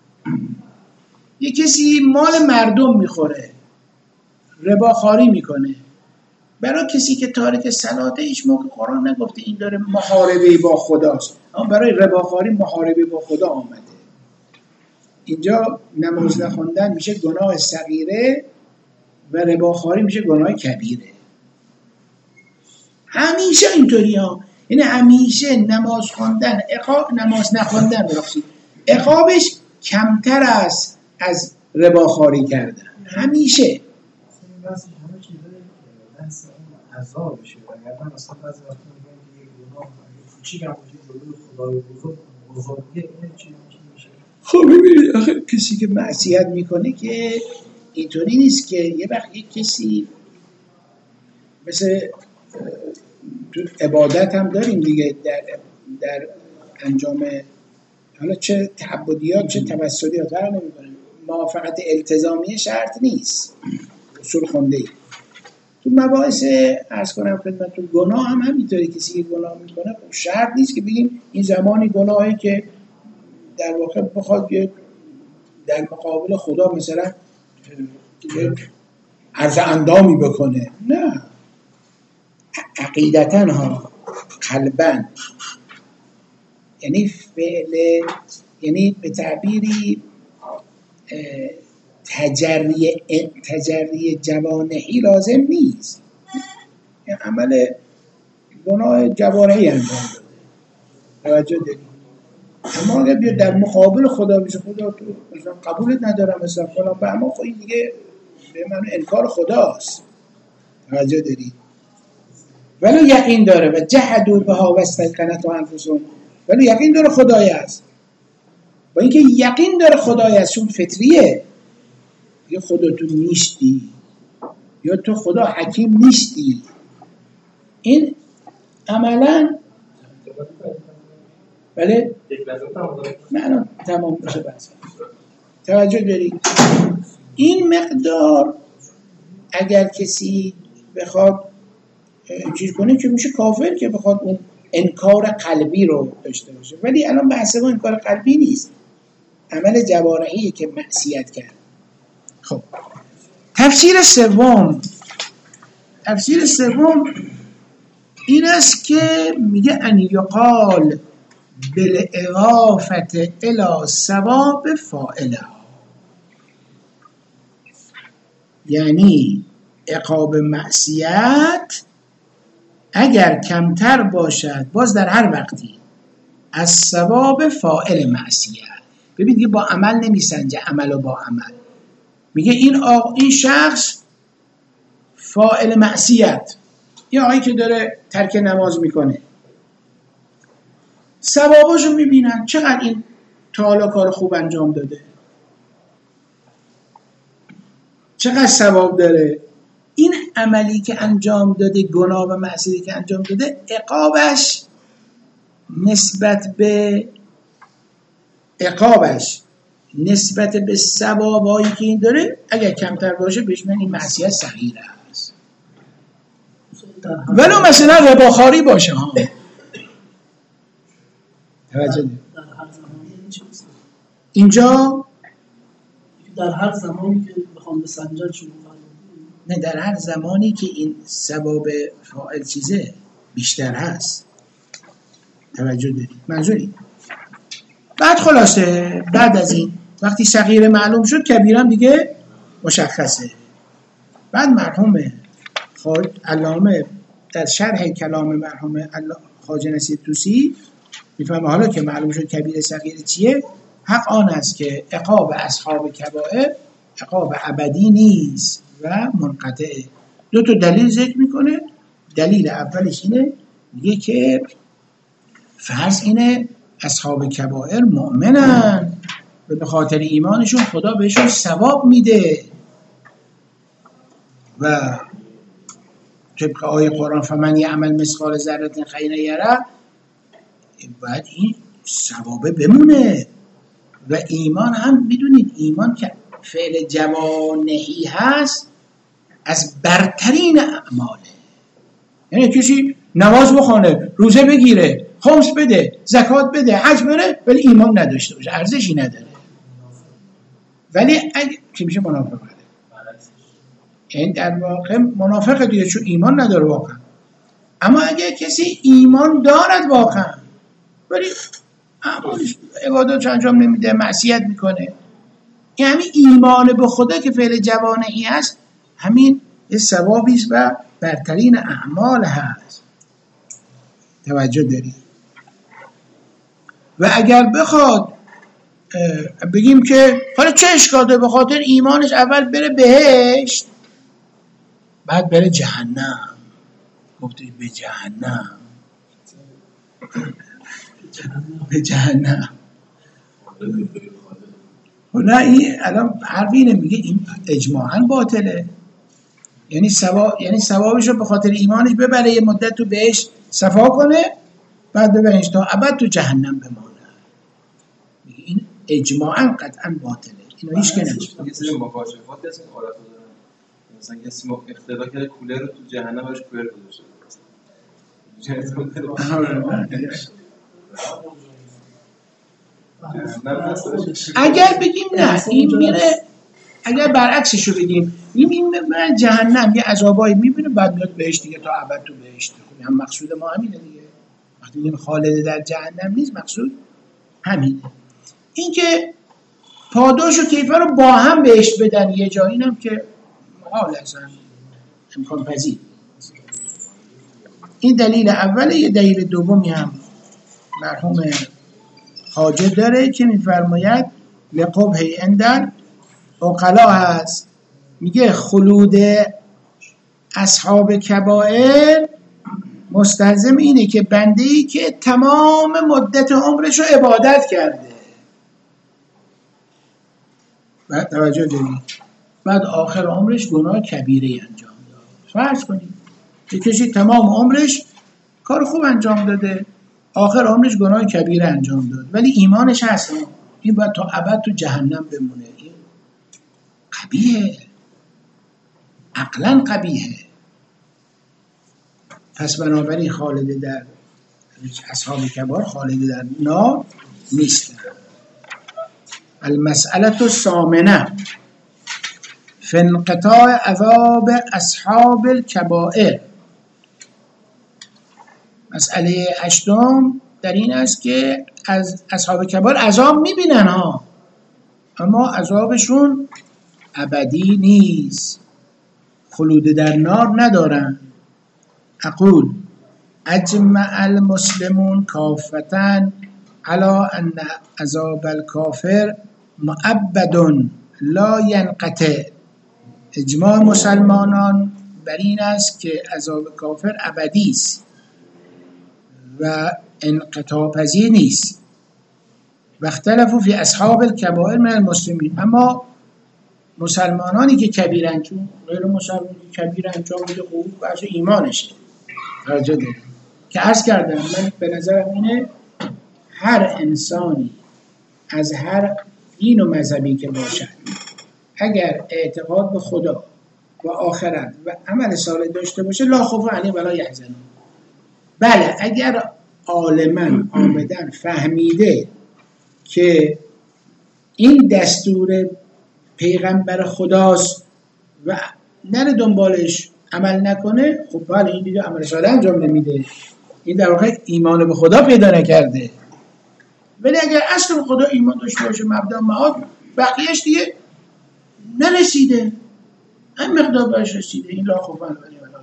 یک کسی مال مردم میخوره، رباخواری میکنه، برای کسی که تارک صلاته هیچ موقع قرآن نگفته این داره محاربه با خداست، اما برای رباخواری محاربه با خدا آمده. اینجا نماز نخوندن میشه گناه صغیره و رباخواری میشه گناه کبیره. همیشه اینطوری ها، یعنی همیشه نماز خوندن نماز نخوندن عقابش کمتر است از رباخواری کردن. همیشه عذاب بشه. وگرنه مثلا بعضی وقتا میگن که یک گناه کوچیک هم باشه جلوی خدای بزرگیه، این چی میشه؟ خب ببینید آخه کسی که معصیت میکنه که اینطوری نیست که یه وقت یک کسی مثل تو عبادت هم داریم دیگه، در انجام حالا چه تعبدیات چه توسلیات فرق نمیکنه، موافقت التزامی شرط نیست، اصول خونده ای. تو مباحث عرض کنم خدمتتون گناه هم همینطوری، کسی که گناه میکنه خب شرط نیست که بگیم این زمانی گناهی که در واقع بخواد در مقابل خدا مثلا عرض اندامی بکنه. نه، عقیدتاً ها، قلباً، یعنی فعل، یعنی به تعبیری تجری جوانحی لازم نیست، این عمل گناه جوانحی انجام داده. توجه دارید؟ اما اگر بیاد در مقابل خدا بشه، خدا تو مثلا قبولت ندارم مثلا فلان، به اما خب این دیگه به معنی انکار خداست. توجه دارید؟ ولی یقین داره و جحدوا بها واستيقنتها انفسهم، ولی یقین داره خدای است. با اینکه یقین داره خدای است، چون فطریه، یا خدا تو نیستی یا تو خدا حکیم نیستی، این عملا بله نه تمام میشه بس. توجه دارید؟ این مقدار اگر کسی بخواد چیز کنه که میشه کافر که بخواد اون انکار قلبی رو داشته باشه. ولی الان بحث ما انکار قلبی نیست، عمل جوارحیه که معصیت کرد. خب تفسیر سوم این است که میگه ان یقال بالاضافه الی ثواب فاعلها، یعنی عقاب معصیت اگر کمتر باشد باز در هر وقتی از ثواب فاعل معصیت. ببین دیگه با عمل نمیسنجه، عمل با عمل. میگه این شخص فاعل معصیت، یه آقایی که داره ترک نماز میکنه، ثواباشو میبینن چقدر این تا حالا کار خوب انجام داده، چقدر ثواب داره. این عملی که انجام داده، گناه و معصیتی که انجام داده، عقابش نسبت به ثوابایی که این داره اگر کمتر باشه بهش میگن این معصیت صغیره است. ولو مثلا رباخواری باشه ها. توجه اینجا در هر زمانی که بخوام به سنجر شروع کنم، نه در هر زمانی که این ثواب فاعل چیزه بیشتر هست. توجه دارید منظوری؟ بعد خلاصه بعد از این وقتی صغیر معلوم شد کبیرم دیگه مشخصه. بعد مرحوم علامه در شرح کلام مرحوم خواجه نصیر طوسی میفهمه حالا که معلوم شد کبیر صغیر چیه، حق آن است که عقاب اصحاب کبائر عقاب ابدی نیست و منقطعه. دو تا دلیل ذکر میکنه. دلیل اولش اینه، میگه که فرض اینه اصحاب کبائر مؤمنن و به خاطر ایمانشون خدا بهشون ثواب میده و طبق آیه قرآن فمن یعمل مثقال ذره خیرا یره، باید این ثوابه بمونه. و ایمان هم میدونید ایمان که فعل جوانحی هست از برترین اعماله. یعنی کسی نماز بخونه، روزه بگیره، خمس بده، زکات بده، حج بره، ولی ایمان نداشته باشه، ارزشی نداره. ولی اگه چی میشه منافق بده، این در واقع منافق دیگه چون ایمان نداره واقعا. اما اگه کسی ایمان دارد واقعا ولی عبادات انجام نمیده، معصیت میکنه، این همین ایمان به خدا که فعل جوانحی هست همین ثوابی است و برترین اعمال هست. توجه دارید؟ و اگر بخواد بگیم که حالا چه اشکال داره به خاطر ایمانش اول بره بهشت بعد بره جهنم، گفتید به جهنم به جهنم. نه این الان حرفی اینه، میگه این اجماعاً باطله. یعنی ثوابش رو به خاطر ایمانش ببره یه مدت تو بهش صفا کنه بعد ببرش تا ابد تو جهنم بمانه. میگه این اجماعاً قطعاً باطله. اینو هیچ که نمیشه. یه سری مکاشفات هست این حالت داره. مثلا کسی اختراع کرده کولر رو تو جهنم برش کولر گذاشته. اگر بگیم نه این میره، اگر برعکسش رو بگیم این میره جهنم یه عذابایی میبینه بعد میاد بهش دیگه تا ابد تو بهشت. خب هم مقصود ما همینه دیگه. وقتی میگیم خالد در جهنم نیست مقصود همینه. این که پاداش و کیفر رو با هم بهش بدن یه جا، اینم که محال اصلا امکان پذیر. این دلیل اوله. یه دلیل دومی هم مرحوم خواجه داره که میفرماید لقبه اندر عقلا هست. میگه خلود اصحاب کبائر مستلزم اینه که بنده‌ای که تمام مدت عمرش رو عبادت کرده، بعد توجه دارید، بعد آخر عمرش گناه کبیره انجام داد. فرض کنید که کسی تمام عمرش کار خوب انجام داده، آخر عمرش گناه کبیره انجام داد ولی ایمانش هست، این باید تا ابد تو جهنم بمونه. این قبیحه، عقلا قبیحه. پس بنابراین خالد در اصحاب کبار خالد در نار نیست. المسئله الثامنه فی انقطاع عذاب اصحاب الکبائر. مسئله هشتم در این است که از اصحاب کبائر عذاب میبینن ها، اما عذابشون ابدی نیست، خلود در نار ندارن. اقول اجمع المسلمون کافتن علی ان عذاب الکافر مؤبد لا ینقطع. اجماع مسلمانان بر این است که عذاب کافر ابدی است و انقطاع پذیر نیست. و اختلفوا فی اصحاب الکبائر من المسلمین. اما مسلمانانی که کبیر انجام، غیر مسلمانی که کبیر انجام میده خوب بحث ایمانشه. توجه دارید که عرض کردم من به نظرم اینه هر انسانی از هر دین و مذهبی که باشد اگر اعتقاد به خدا و آخرت و عمل صالح داشته باشه لا خوف علیهم ولا یحزنون. بله اگر عالما آمدن فهمیده که این دستور پیغمبر خداست و نره دنبالش عمل نکنه، خب بله این دیگه عمل صالح انجام نمیده، این در واقع ایمان به خدا پیدا نکرده. ولی اگر اصل به خدا ایمان داشته باشه مبدا معاد بقیهش دیگه نرسیده، هم مقدار برش رسیده، این لا خوف علیهم ولا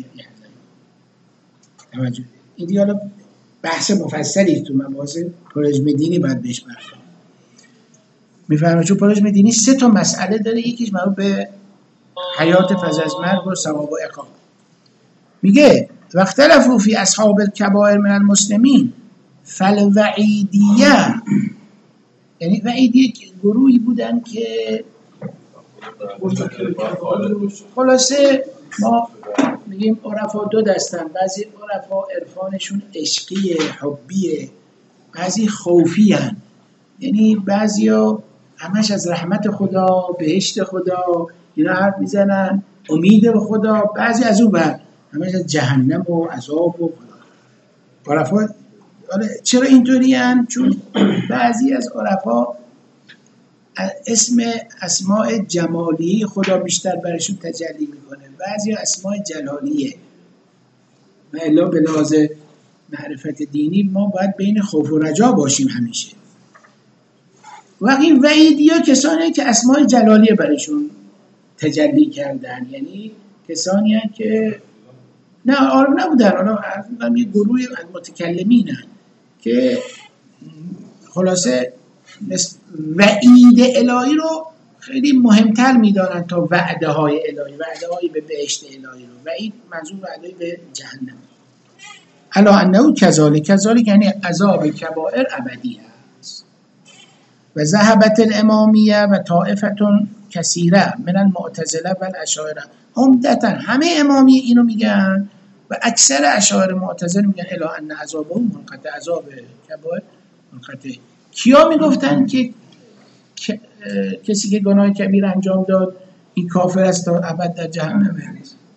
یحزنون. این دیگه حالا بحث مفصلی تو مباحث پلوراسم دینی باید بهش برداریم. میفهمه چون پلوراسم دینی 3 تا مسئله داره، یکیش مربوط به حیات پس از مرگ و ثواب و عقاب. میگه واختلفوا فی اصحاب الکبائر من المسلمین فالوعیدیه، یعنی وعیدیه گروهی بودن که خلاصه ما میگیم عرفا 2 دستن، بعضی عرفا عرفانشون عشقیه حبیه، بعضی خوفی هن. یعنی بعضی ها همش از رحمت خدا بهشت خدا اینا حرف میزنن، امید به خدا، بعضی از اون بر همش از جهنم و عذاب و خدا. عرفا چرا اینطوری هن؟ چون بعضی از عرفا اسم اسماء جمالی خدا بیشتر برشون تجلی میکنه، بعضی اسماء جلالیه. و الا به لحاظ معرفت دینی ما باید بین خوف و رجا باشیم همیشه. و این وعیدیا کسانی که اسماء جلالیه برشون تجلی کردن، یعنی کسانی هستند که نه عارف نبودن، حالا یه گروه از متکلمین هستند که خلاصه وعید الهی رو خیلی مهمتر میدانن تا وعده های الهی، وعده های به بهشت الهی رو. وعید منظور وعده به جهنم. الا انه کذالک یعنی عذاب کبائر ابدی است. و ذهبت الامامیه و طائفه کثیره من المعتزله و الاشاعره. عمدتا همه امامیه اینو میگن و اکثر اشاعره معتزله میگن الا ان عذابه منقطع، عذاب کبائر منقطع. کیا میگفتن که کسی که گناه کبیر انجام داد این کافر است تا ابد در جهنم؟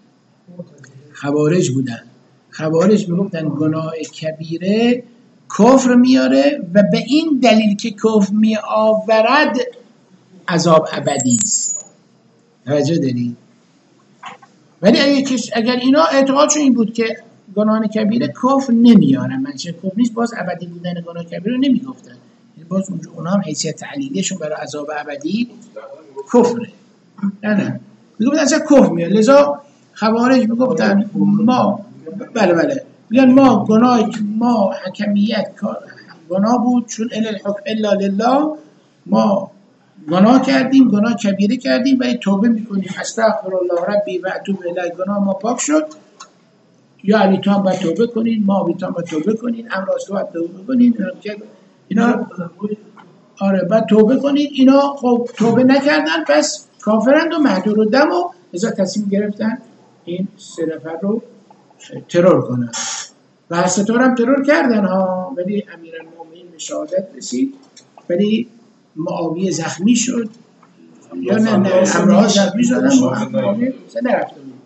خوارج بودن. خوارج میگفتن گناه کبیره کفر میاره و به این دلیل که کفر می آورد عذاب ابدی است. توجه دارید؟ ولی اگر اینا اعتقادشون این بود که گناه کبیره کفر نمیاره، منشه کفر نیست، باز ابدی بودن گناه کبیره رو نمیگفتن، باز اونا هم حیثیت تعلیلیشون برای عذاب ابدی کفره. نه میگفتن اصلا کفر میاد. لذا خوارج میگفتن ما بله میگن ما گناه، ما حکمیت گناه بود چون الحکم الا لله، ما گناه کردیم، گناه کبیره کردیم ولی توبه میکنیم، استغفر الله ربی و اتوب الیه، گناه ما پاک شد. یا علی تو هم باید توبه کنین، ما علی تو هم باید توبه کنین، امراض تو باید توبه کنین، اینا آره باید توبه کنین. اینا خب توبه نکردن پس کافرند و مهدور و دم، و ازا تصمیم گرفتن این 3 نفر رو ترور کنن و هر 3 هم ترور کردن ها. ولی امیرالمومنین به شهادت رسید، ولی معاویه زخمی شد یا نه امراض زخمی شدن و معاویه نرفته بود.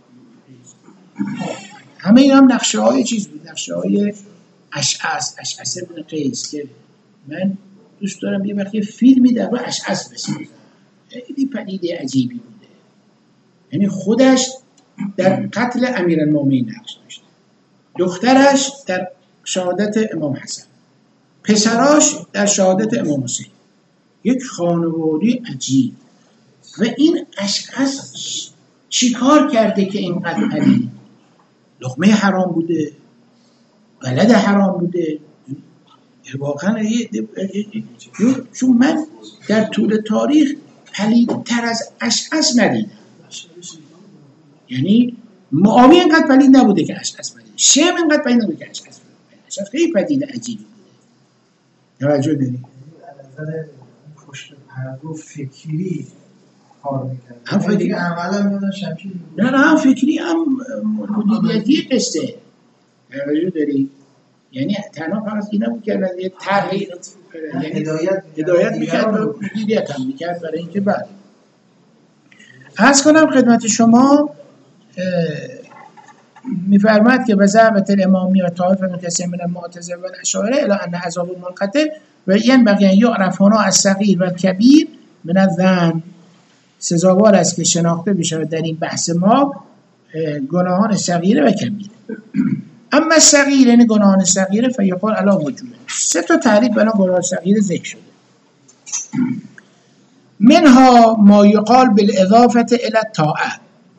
همه این هم نقشه های چیز بود، نقشه های اشعث ابن قیس که من دوست دارم یه وقتی فیلمی در با اشعث بسازم. خیلی پدیده عجیبی بوده. یعنی خودش در قتل امیرالمومنین نقش داشته، دخترش در شهادت امام حسن، پسراش در شهادت امام حسین. یک خانواده عجیب. و این اشعث چی کار کرده که اینقدر پدید؟ لقمه حرام بوده، ولد حرام بوده. واقعا چون من در طول تاریخ پلیدتر از اشعث ندیدم. یعنی معاویه اینقدر پلید نبوده که اشعث پلید، شم اینقدر پلید نبوده که اشعث پلید. اشعث خیلی پلید عجیبی بوده. توجه دارید؟ از نظر پشت پرده فکری کار میکرد. هم فکری دیگه عملا میدن شمشیر. نه هم فکری هم مدیریتی قصه توجه داری. یعنی تنها فقط اینا بود که یه طرحی یعنی هدایت میکرد و مدیریت هم میکرد برای اینکه بعد عرض کنم خدمت شما میفرماد که بذهبت الامامی و طائفه من کثیر من المعتزله و الاشاعره الی ان عذاب المنقطع و ینبغی ان یعرف هنا الصغیر و الکبیر من الذنب. سزاوار است که شناخته بشه در این بحث ما گناهان صغیره و کبیره. اما صغیر یعنی گناهان صغیره فیقال علی وجوده. سه تا تعریف برای گناه صغیر ذکر شده. منها ما یقال بالاضافه الی الطاعه،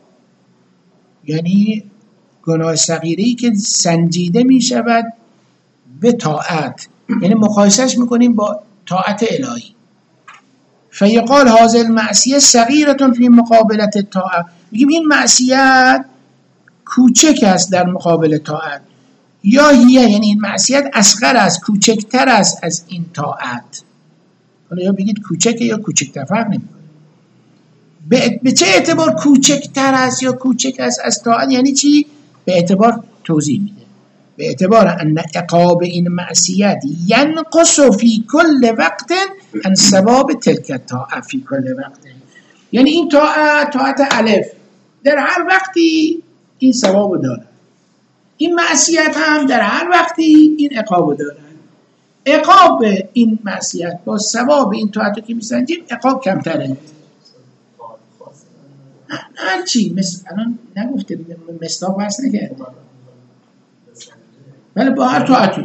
یعنی گناه صغیری که سنجیده می شود به طاعت، یعنی مقایسش میکنیم با طاعت الهی. فیقال هذه المعصیه صغیره فی مقابله الطاعه، میگیم این معصیت کوچک است در مقابل طاعت. یا هیه یعنی این معصیت اصغر است، کوچکتر است از این طاعت. حالا یا بگید کوچکه یا کوچکتر، فرق نمیکنه. به چه اعتبار کوچکتر است یا کوچک است از طاعت؟ یعنی چی؟ به اعتبار توضیح میده. به اعتبار ان عقاب این معصیت ینقص فی کل وقت عن ثواب تلک الطاعه فی کل وقت. یعنی این طاعت الف در هر وقتی این ثواب داره، این معصیت هم در هر وقتی این عقاب داره. عقاب این معصیت با ثواب این طاعت که میسنجیم عقاب کمتره. هرچی الان نگفته مصداق بحث نکرده، بله با هر طاعتی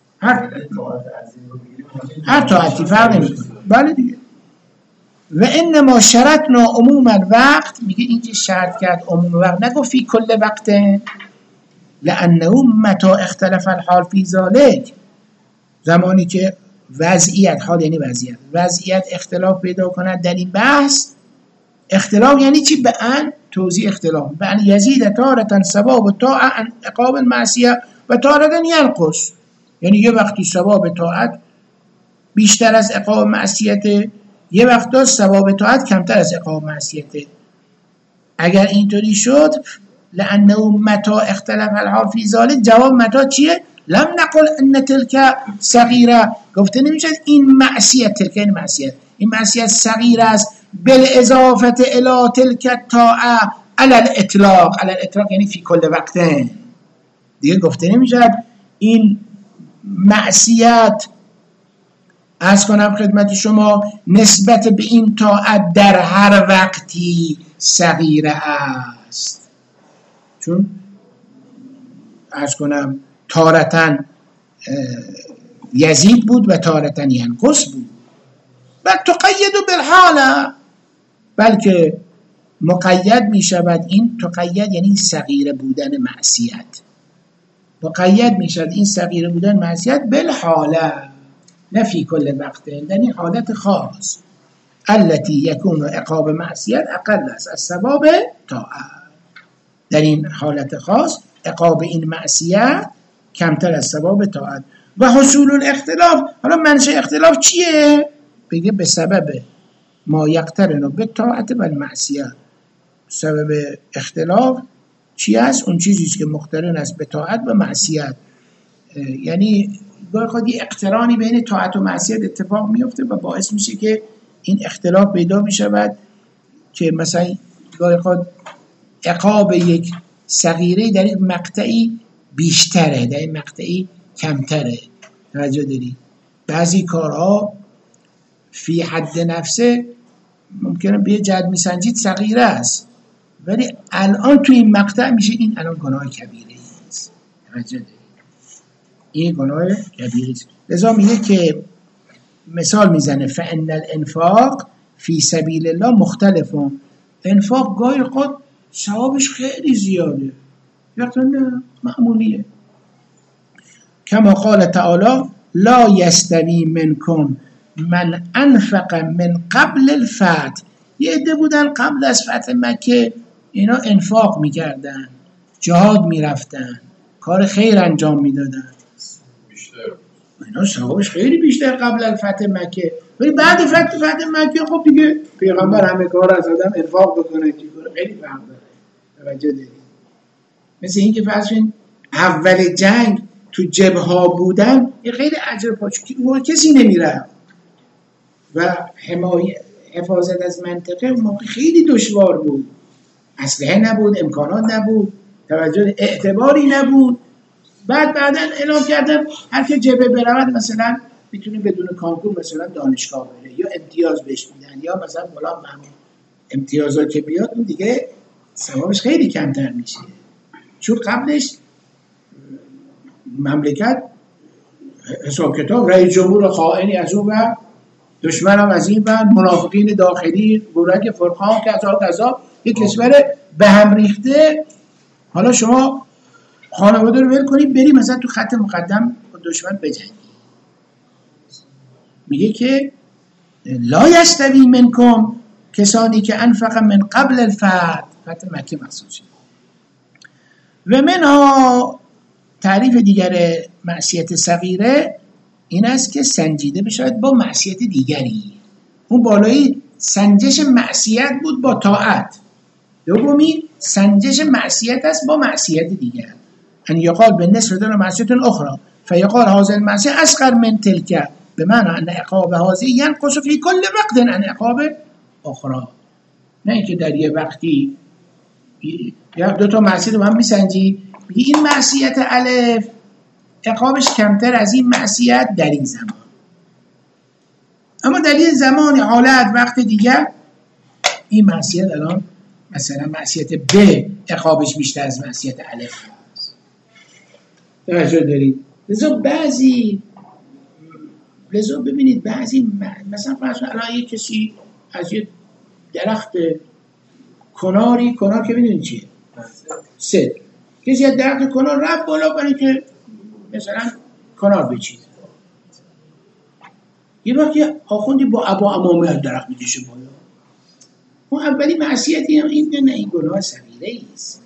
هر طاعتی فرق نمیکنه. بله دیگه. و انما شرطنا عموم الوقت، میگه اینجا شرط کرد عموم وقت، نگفت فی کل وقت، لانه متى اختلف الحال فی ذلک، زمانی که وضعیت، حال یعنی وضعیت اختلاف پیدا کند در این بحث. اختلاف یعنی چی؟ به ان توضیح اختلاف، به ان یزید تارة ثواب طاعه عن عقاب المعصیه و تارة ینقص، یعنی یه وقتی ثواب طاعت بیشتر از عقاب معصیت، یه وقتا ثواب طاعت کمتر از عقاب معصیت. اگر اینطوری شد لانه متى اختلف الحال فی ذلک، جواب متى چیه؟ لم نقل ان تلک صغیره، گفته نمیشه این معصیت، تلک این معصیت، این معصیت صغیر است بالاضافه الی تلک الطاعه علی الاطلاق. علی الاطلاق یعنی فی کل وقت. دیگه گفته نمیشه این معصیت، عرض کنم خدمت شما، نسبت به این طاعت در هر وقتی صغیره است. چون عرض کنم تارتن یزید بود و تارتن ینقص بود. و تقید بالحاله، بلکه مقید می شود. این تقید یعنی صغیره بودن معصیت، مقید می شود این صغیره بودن معصیت بالحاله، نه فی کل وقت، در این حالت خاص التي یکون عقاب معصیت اقل است از ثواب طاعت. در این حالت خاص عقاب این معصیت کمتر از ثواب طاعت. و حصول الاختلاف، حالا منشأ اختلاف چیه؟ بگه به سبب ما یقترن بالطاعت و المعصیه. سبب اختلاف چی است؟ اون چیزی است که مقترن است به طاعت و معصیت. یعنی گاهی خود یه اقترانی بین طاعت و معصیت اتفاق میفته و باعث میشه که این اختلاف پیدا میشود که مثلا گاهی خود عقاب یک صغیره در یک مقطعی بیشتره، در یک مقطعی کمتره. توجه داری؟ بعضی کارها فی حد نفسه ممکنه به جد میسنجید صغیره است، ولی الان توی این مقطع میشه این الان گناه کبیره است. توجه داری؟ این گناه کبیره است. لذا میگه که مثال میزنه فان الانفاق فی سبیل الله مختلفون. انفاق گاهی خود ثوابش خیلی زیاده، وقتا نه معمولیه. کما قال تعالی لا یستوی منکم من انفق من قبل الفتح. یه عده بودن قبل از فتح مکه اینا انفاق میکردن، جهاد میرفتن، کار خیر انجام میدادن. اینا ثوابش خیلی بیشتر قبل از فتح مکه، ولی بعد فتح مکه خب دیگه پیغمبر همه کار از آدم انفاق بکنه چی کنه، خیلی فرق داره. توجه دارید؟ مثل این که فرض کنید اول جنگ تو جبهه بودن یه خیلی اجر پاچون کسی نمیره و حفاظت از منطقه اون موقع خیلی دشوار بود، اسلحه نبود، امکانات نبود، توجه اعتباری نبود. بعدا اعلام کردن هر که جبهه برود مثلا میتونه بدون کانکور مثلا دانشگاه بره یا امتیاز بهش میدن یا مثلا فلان امتیازات که بیاد اون دیگه ثوابش خیلی کمتر میشه، چون قبلش مملکت حساب کتاب رئیس جمهور خائنی از اون و دشمن هم از این و منافقین داخلی گروهک فرقان کذا یک کشور به هم ریخته. حالا شما خانواده رو ول کنید بری مثلا تو خط مقدم با دشمن بجنگی. میگه که لا یستوی منکم کسانی که انفق من قبل الفتح، فتح مکه مقصود شد. و منها تعریف دیگر معصیت صغیره این است که سنجیده بشود با معصیت دیگری. اون بالایی سنجش معصیت بود با طاعت، دومی سنجش معصیت است با معصیت دیگر. ان یقال بالنسبه الى معصیت اخرى فیقال هذا المعصیه اصغر من تلك بمعنى ان عقاب هذه ينقص في كل وقت عن عقاب اخرى. نه اینکه در یه وقتی یا دو تا معصیت رو هم میسنجی میگی این معصیت الف عقابش کمتر از این معصیت در این زمان، اما در این زمان حالت وقت دیگر این معصیت الان مثلا معصیت ب عقابش بیشتر از معصیت الف هست. توجه دارید؟ لذا ببینید بعضی مثلا فرض کنید الان یک کسی از یه درخت کنار که ببینید چیه؟ سد. کسی از درخت کنار رفت بالا برای که مثلا کنار بچید. یه وقتی آخوندی با عبا عمامه از درخت میکشه بالا، اون اولی معصیتی هم این گناه صغیره است.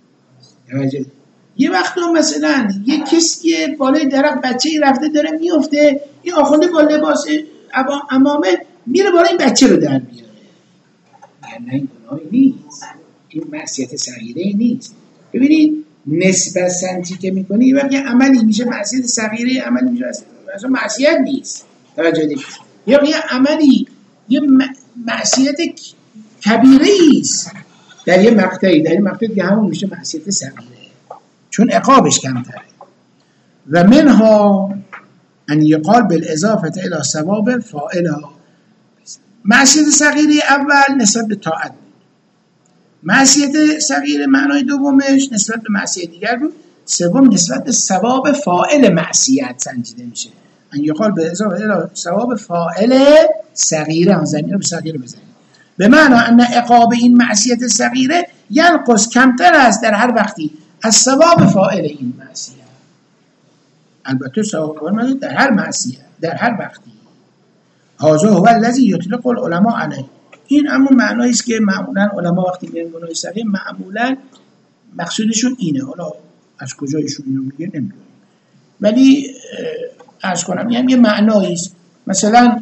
یه وقت مثلا یه کسی بالای درخت بچه‌ای رفته داره میفته، این آخونده با لباس عبا عمامه میره بالا این بچه رو در میاره. نه این گناهی نیست، این معصیت صغیره نیست. ببینید نسبت سنجی که میکنی یه وقتی عملی میشه معصیت صغیره، عملی میشه اصلا معصیت نیست. توجه دید؟ یا یه عملی یه معصیت کبیره است در یه مقطعی که همون میشه معصیت صغیره چون عقابش کمتره. و منها ان یقال بالاضافه الى ثواب فاعلها. معصیت صغیره اول نسبت به طاعت بود، معصیت صغیره معنای دومش نسبت به معصیت دیگر بود، سوم نسبت به ثواب فاعل معصیت سنجیده میشه. ان یقال بالاضافه الى ثواب فاعل صغیره، آن زمین رو به صغیره بزنید، به معنی ان عقاب این معصیت صغیره ینقص کمتر است در هر وقتی از ثواب فاعل این معصیت. البته ثواب فاعل در هر معصیت در هر وقتی. هذا هو الذی یطلق العلماء علیه. این همون معنایی است که معمولا علما وقتی میگن گناه صغیر معمولا مقصودشون اینه. حالا از کجایشون اینو میگه نمیدونم، ولی عرض کنم یه معنایی است. مثلا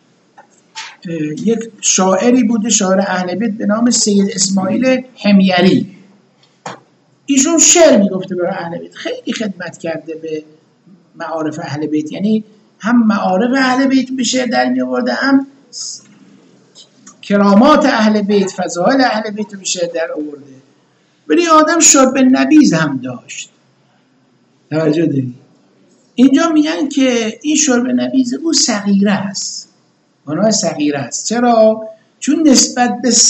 یک شاعری بوده، شاعر اهل بیت به نام سید اسماعیل حمیری. ایشون شعر میگفته برای اهل بیت، خیلی خدمت کرده به معارف اهل بیت، یعنی هم معارف اهل بیت به شعر در می آورده، هم کرامات اهل بیت، فضائل اهل بیت به شعر در آورده. ولی آدم شرب نبیذ هم داشت. توجه دارید؟ اینجا میگن که این شرب نبیذ او صغیره است، گناه صغیره است. چرا؟ چون نسبت به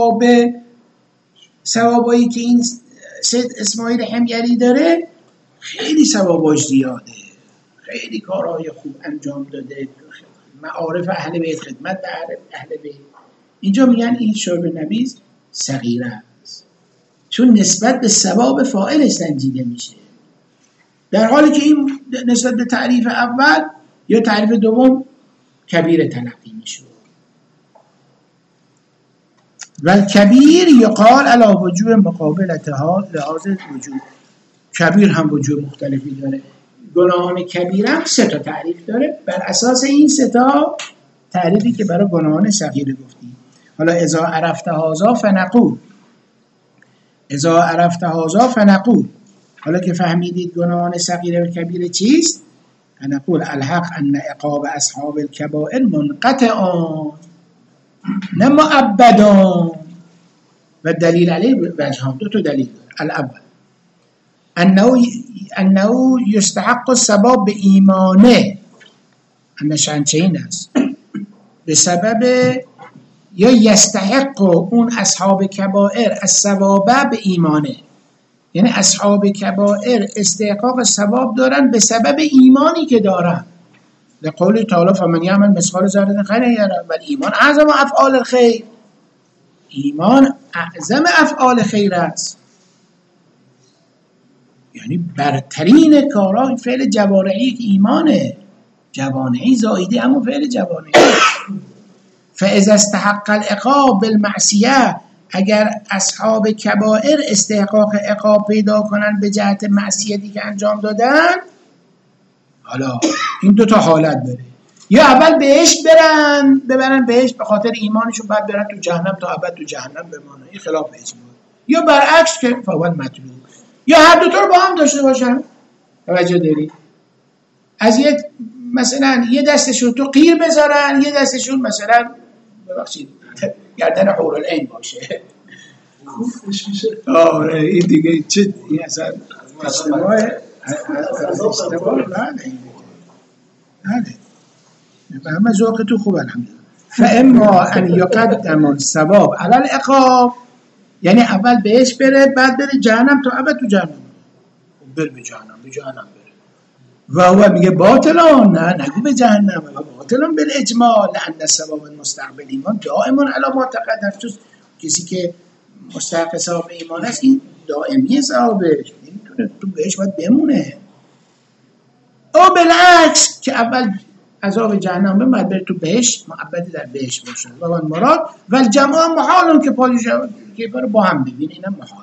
ثوابایی که این سید اسماعیل حمیری داره خیلی ثواباش زیاده، خیلی کارهای خوب انجام داده، معارف اهل بیت، خدمت به اهل بیت. اینجا میگن این شرب نبیذ صغیره است چون نسبت به ثواب فاعلش سنجیده میشه، در حالی که این نسبت به تعریف اول یا تعریف دوم کبیر تلقی میشه. و کبیر یقال علی وجوه مقابلتها لحاظ وجوه. کبیر هم وجوه مختلفی داره. گناهان کبیره هم 3 تا تعریف داره. بر اساس این 3 تا تعریفی که برای گناهان صغیره گفتیم. حالا اذا عرفت هذا فنقول، اذا عرفت هذا فنقول، حالا که فهمیدید گناهان صغیره و کبیره چیست، فنقول الحق ان عقاب اصحاب الكبائر منقطعان نه مؤبدان. و دلیل علیه وجهان، 2 تا دلیل داره. الاول انه یستحق الثواب به ایمانه، انشانچین است، به سبب یا یستحق اون اصحاب کبائر الثواب به ایمانه، یعنی اصحاب کبائر استحقاق ثواب دارن به سبب ایمانی که دارن. لقول تعالی فمن یعمل مثقال ذره خیرا یره. و ایمان اعظم افعال الخیر، ایمان اعظم افعال خیر است، یعنی برترین کارها فعل جوارحی که ایمانه، جوانحی زایده اما فعل جوانحی. فاذا استحق العقاب بالمعصیه، اگر اصحاب کبائر استحقاق عقاب پیدا کنن به جهت معصیتی که انجام دادن، حالا این 2 تا حالت داره، یا اول بهش ببرن بهش به خاطر ایمانشون، بعد برن تو جهنم تا ابد تو جهنم بمانن، این خلاف اجماع، یا برعکس که فوال مطلوب، یا هر 2 تا رو با هم داشته باشن. توجه داری؟ از مثلا یه دستشون تو قیر بذارن، یه دستشون مثلا ببخشید گردن حورالعین باشه. خوبش میشه. آره این دیگه چه این اصلا اشتباهه. نه همه ذوق تو خوب الحمدلله. فاما ان یقدم الثواب علی العقاب، یعنی اول بهش بره بعد بره جهنم تا ابد تو جهنم، بره به جهنم بره. و هو میگه باطلان، نه نگو به جهنم، باطلان بالاجماع لان الثواب المستقبل ایمان دائما علی ما تقدم. کسی که مستحق ثواب ایمان است این دائمی ثوابش نمیتونه تو بهش باید بمونه. او بالعکس که اول عذاب جهنم به بعد بره تو بهش، معبد در بهش باشه. و اون مراد و الجماع محالون که پادشاه که با هم ببین، اینم محاله.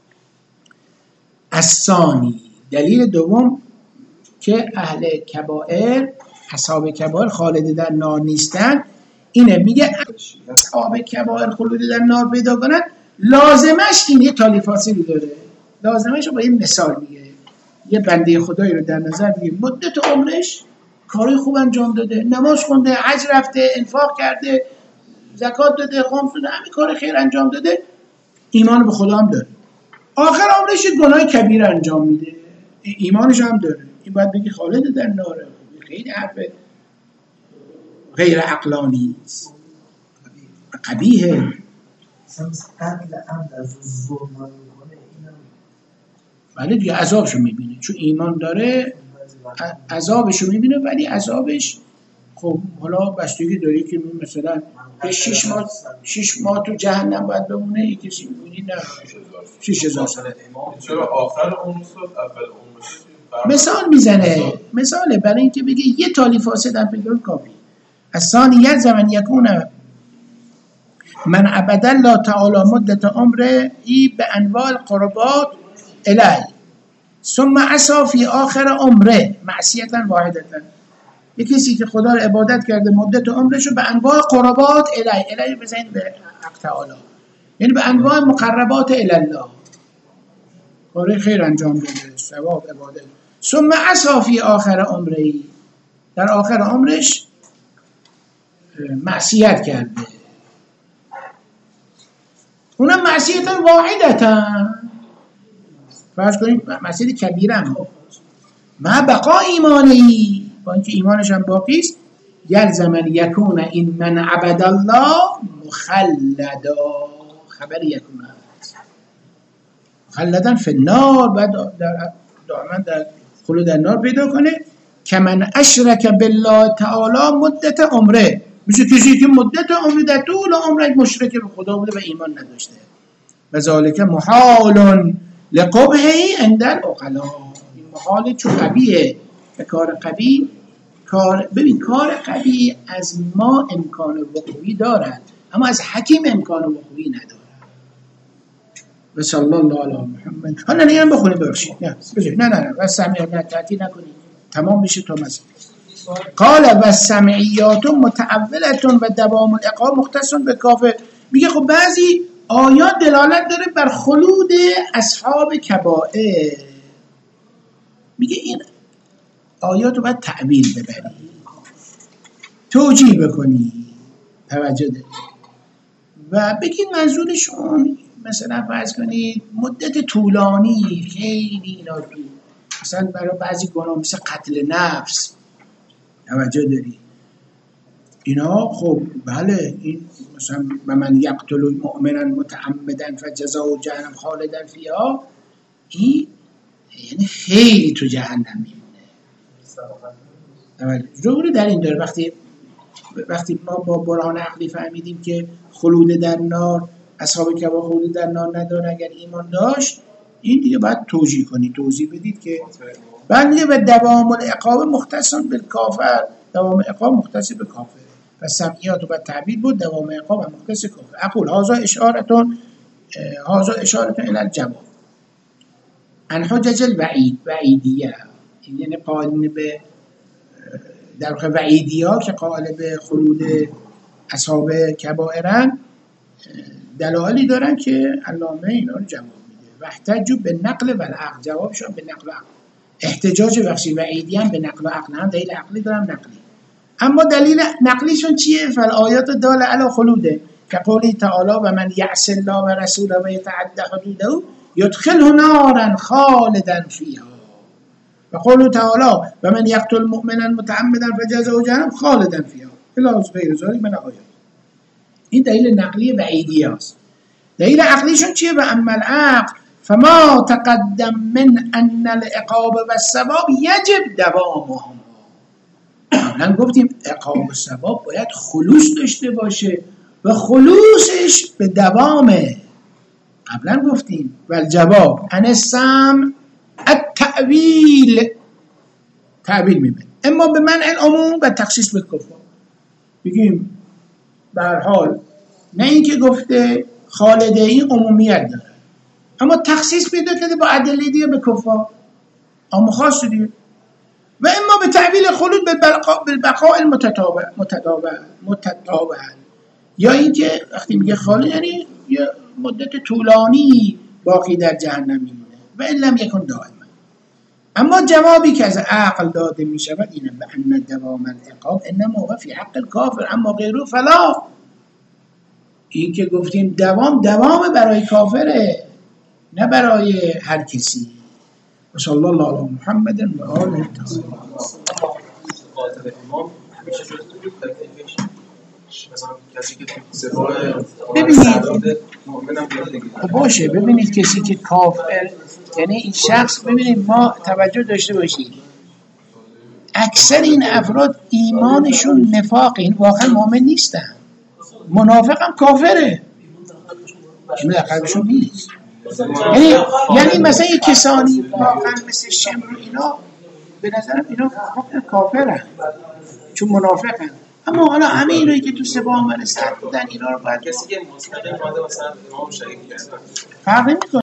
الثانی، دلیل دوم که اهل کبائر، اصحاب کبائر خالد در نار نیستن، اینه میگه اصحاب کبائر خلود در نار پیدا کنن، لازمش این یه تالی فاصلی داره. لازمش رو با یه مثال میگه، یه بنده خدایی رو در نظر بگیر مدت عمرش کاری خوب انجام داده، نماز خونده، حج رفته، انفاق کرده، زکات داده، خمس داده، همین کار خیر انجام داده، ایمان به خدا هم داره، آخر عمرش گناه کبیر انجام میده، ایمانش هم داره، این باید بگی خالد در ناره. خیلی حرف غیر عقلانی است، قبیحه. قبل عمد از ظلم کنه اینم ولی دیگه عذابشو میبینه، چون ایمان داره عذابشو میبینه، ولی عذابش خب حالا بستگی داره که مثلا 6 ماه تو جهنم باید بمونه، یک کسی میبینی نه 6000 سال. چرا آخر اون اصلا اول اون مثال میزنه، مثاله برای اینکه بگه یه تالی فاسد هم پیدا کافی. از ثانیت زمن یکونه من عبد الله تعالی مدت عمره ای به انواع القربات الی ثم عصا فی آخر عمره معصیتا واحدتا. یک کسی که خدا رو عبادت کرده مدت عمرشو به انواع قربات الی بزنید به حق تعالی، یعنی به انواع مقربات الی الله، کار خیر انجام داده، ثواب عبادت. ثم عصا فی آخر عمره ای، در آخر عمرش معصیت کرده، اونم معصیتا واحدتا، فرض کنید معصیت کبیره هم ما بقا ایمانی، با اینکه ایمانش هم باقی است، یلزم یکون این من عبد الله مخلدا، خبر یکون مخلدا فی النار، بعد دائما در خلود در نار پیدا کنه. که من اشرک بالله تعالی مدت عمره، مثل کسی که مدت عمره در طول عمرش مشرک به خدا بوده و ایمان نداشته. و ذالک محال لقبحی عند العقلا، این محال چون قبیه، به کار قبیه ببین کار قبیه از ما امکان وقوعی دارد اما از حکیم امکان وقوعی ندارد. و صلی الله علی محمد. حالا نگم بخونیم ببخشید، نه بس سمیع نه تعطیل نکنید. تمام میشه تا مثلا قال و سمعیات متعولت و دوام العقاب مختص به کافر. میگه خب بعضی آیات دلالت داره بر خلود اصحاب کبائر. میگه این آیات رو باید تعبیر ببری، توجیه بکنی، توجه داری و بگید منظورشون مثلا فرض کنید مدت طولانی خیلی اینا تو مثلا برای بعضی گناه مثل قتل نفس، توجه داری اینا. خب بله این مثلا من یقتل مؤمنا متعمدا فجزاؤه جهنم خالدا فیها، این یعنی خیلی تو جهنم میمونه. ضروری در این داره وقتی ما با برهان عقلی فهمیدیم که خلود در نار اصحاب کبا خلود در نار نداره اگر ایمان داشت، این دیگه باید توجیه کنید، توضیح بدید که بعد میگه به دوام العقاب مختص بالکافر، دوام عقاب مختص به کافر و سمعیات و تعبیر بود دوام عقاب هم مختص کافر. اقول هذا اشارتون الی الجواب عن حجج وعیدیه، یعنی قائلین به در واقع وعیدیه که قائل به خلود اصحاب کبائرن دلایلی دارن که علامه اینا رو جواب میده. و احتجوا به نقل و العقل، جوابشون به نقل و عقل. احتجاج بخشی وعیدی هم به نقل و عقل، هم دلیل عقلی دارن نقلی. اما دلیل نقلیشون چیه؟ فالآیات داله علی خلوده که قولی تعالی و من یعص الله و رسوله و یتعدى حدوده یدخله نارا خالدا فیها و قوله تعالی و من یقتل مؤمنا متعمدا فجزاؤه جهنم خالدا فیها الی غیر ذلک من آیات. این دلیل نقلی وعیدیه است. دلیل عقلیشون چیه؟ و اما العقل فما تقدم من ان العقاب و الثواب یجب دوامهما. قبلا گفتیم عقاب و ثواب باید خلوص داشته باشه و خلوصش به دوامه. قبلا گفتیم و الجواب ان السمع التأویل، تعبیر میبینیم اما به منع العموم و تخصیص بالکفار. بگیم به هر حال نه اینکه گفته خالده این عمومیت داره اما تخصیص پیدا کرده با ادله دیگه به کفار اما خاص دیگه. و اما به تعبیل خلود بالبقاء متتابع، یا اینکه وقتی میگه خالد یعنی یه مدت طولانی باقی در جهنم میمونه و این لم یکن دائما. اما جوابی که از عقل داده میشود اینه به ان دوام العقاب انما فی حق الکافر اما غیره فلا. این که گفتیم دوام برای کافره نه برای هر کسی. و صلی الله علی محمد و آله الطاهرین. ببینید باشه، ببینید کسی که کافر یعنی این شخص، ببینید ما توجه داشته باشید اکثر این افراد ایمانشون نفاقه، این واقعا مؤمن نیستن، منافق هم کافره، این در قلبشون نیست. یعنی مثلا یک کسانی واقعا مثل شمر اینا به نظرم اینا کافرن چون منافقن، اما حالا همه اینایی که تو سبا من سر بودن اینا رو باید کسی که مستقیم ماده مثلا امام شریک کردن فرق نمی‌کنه.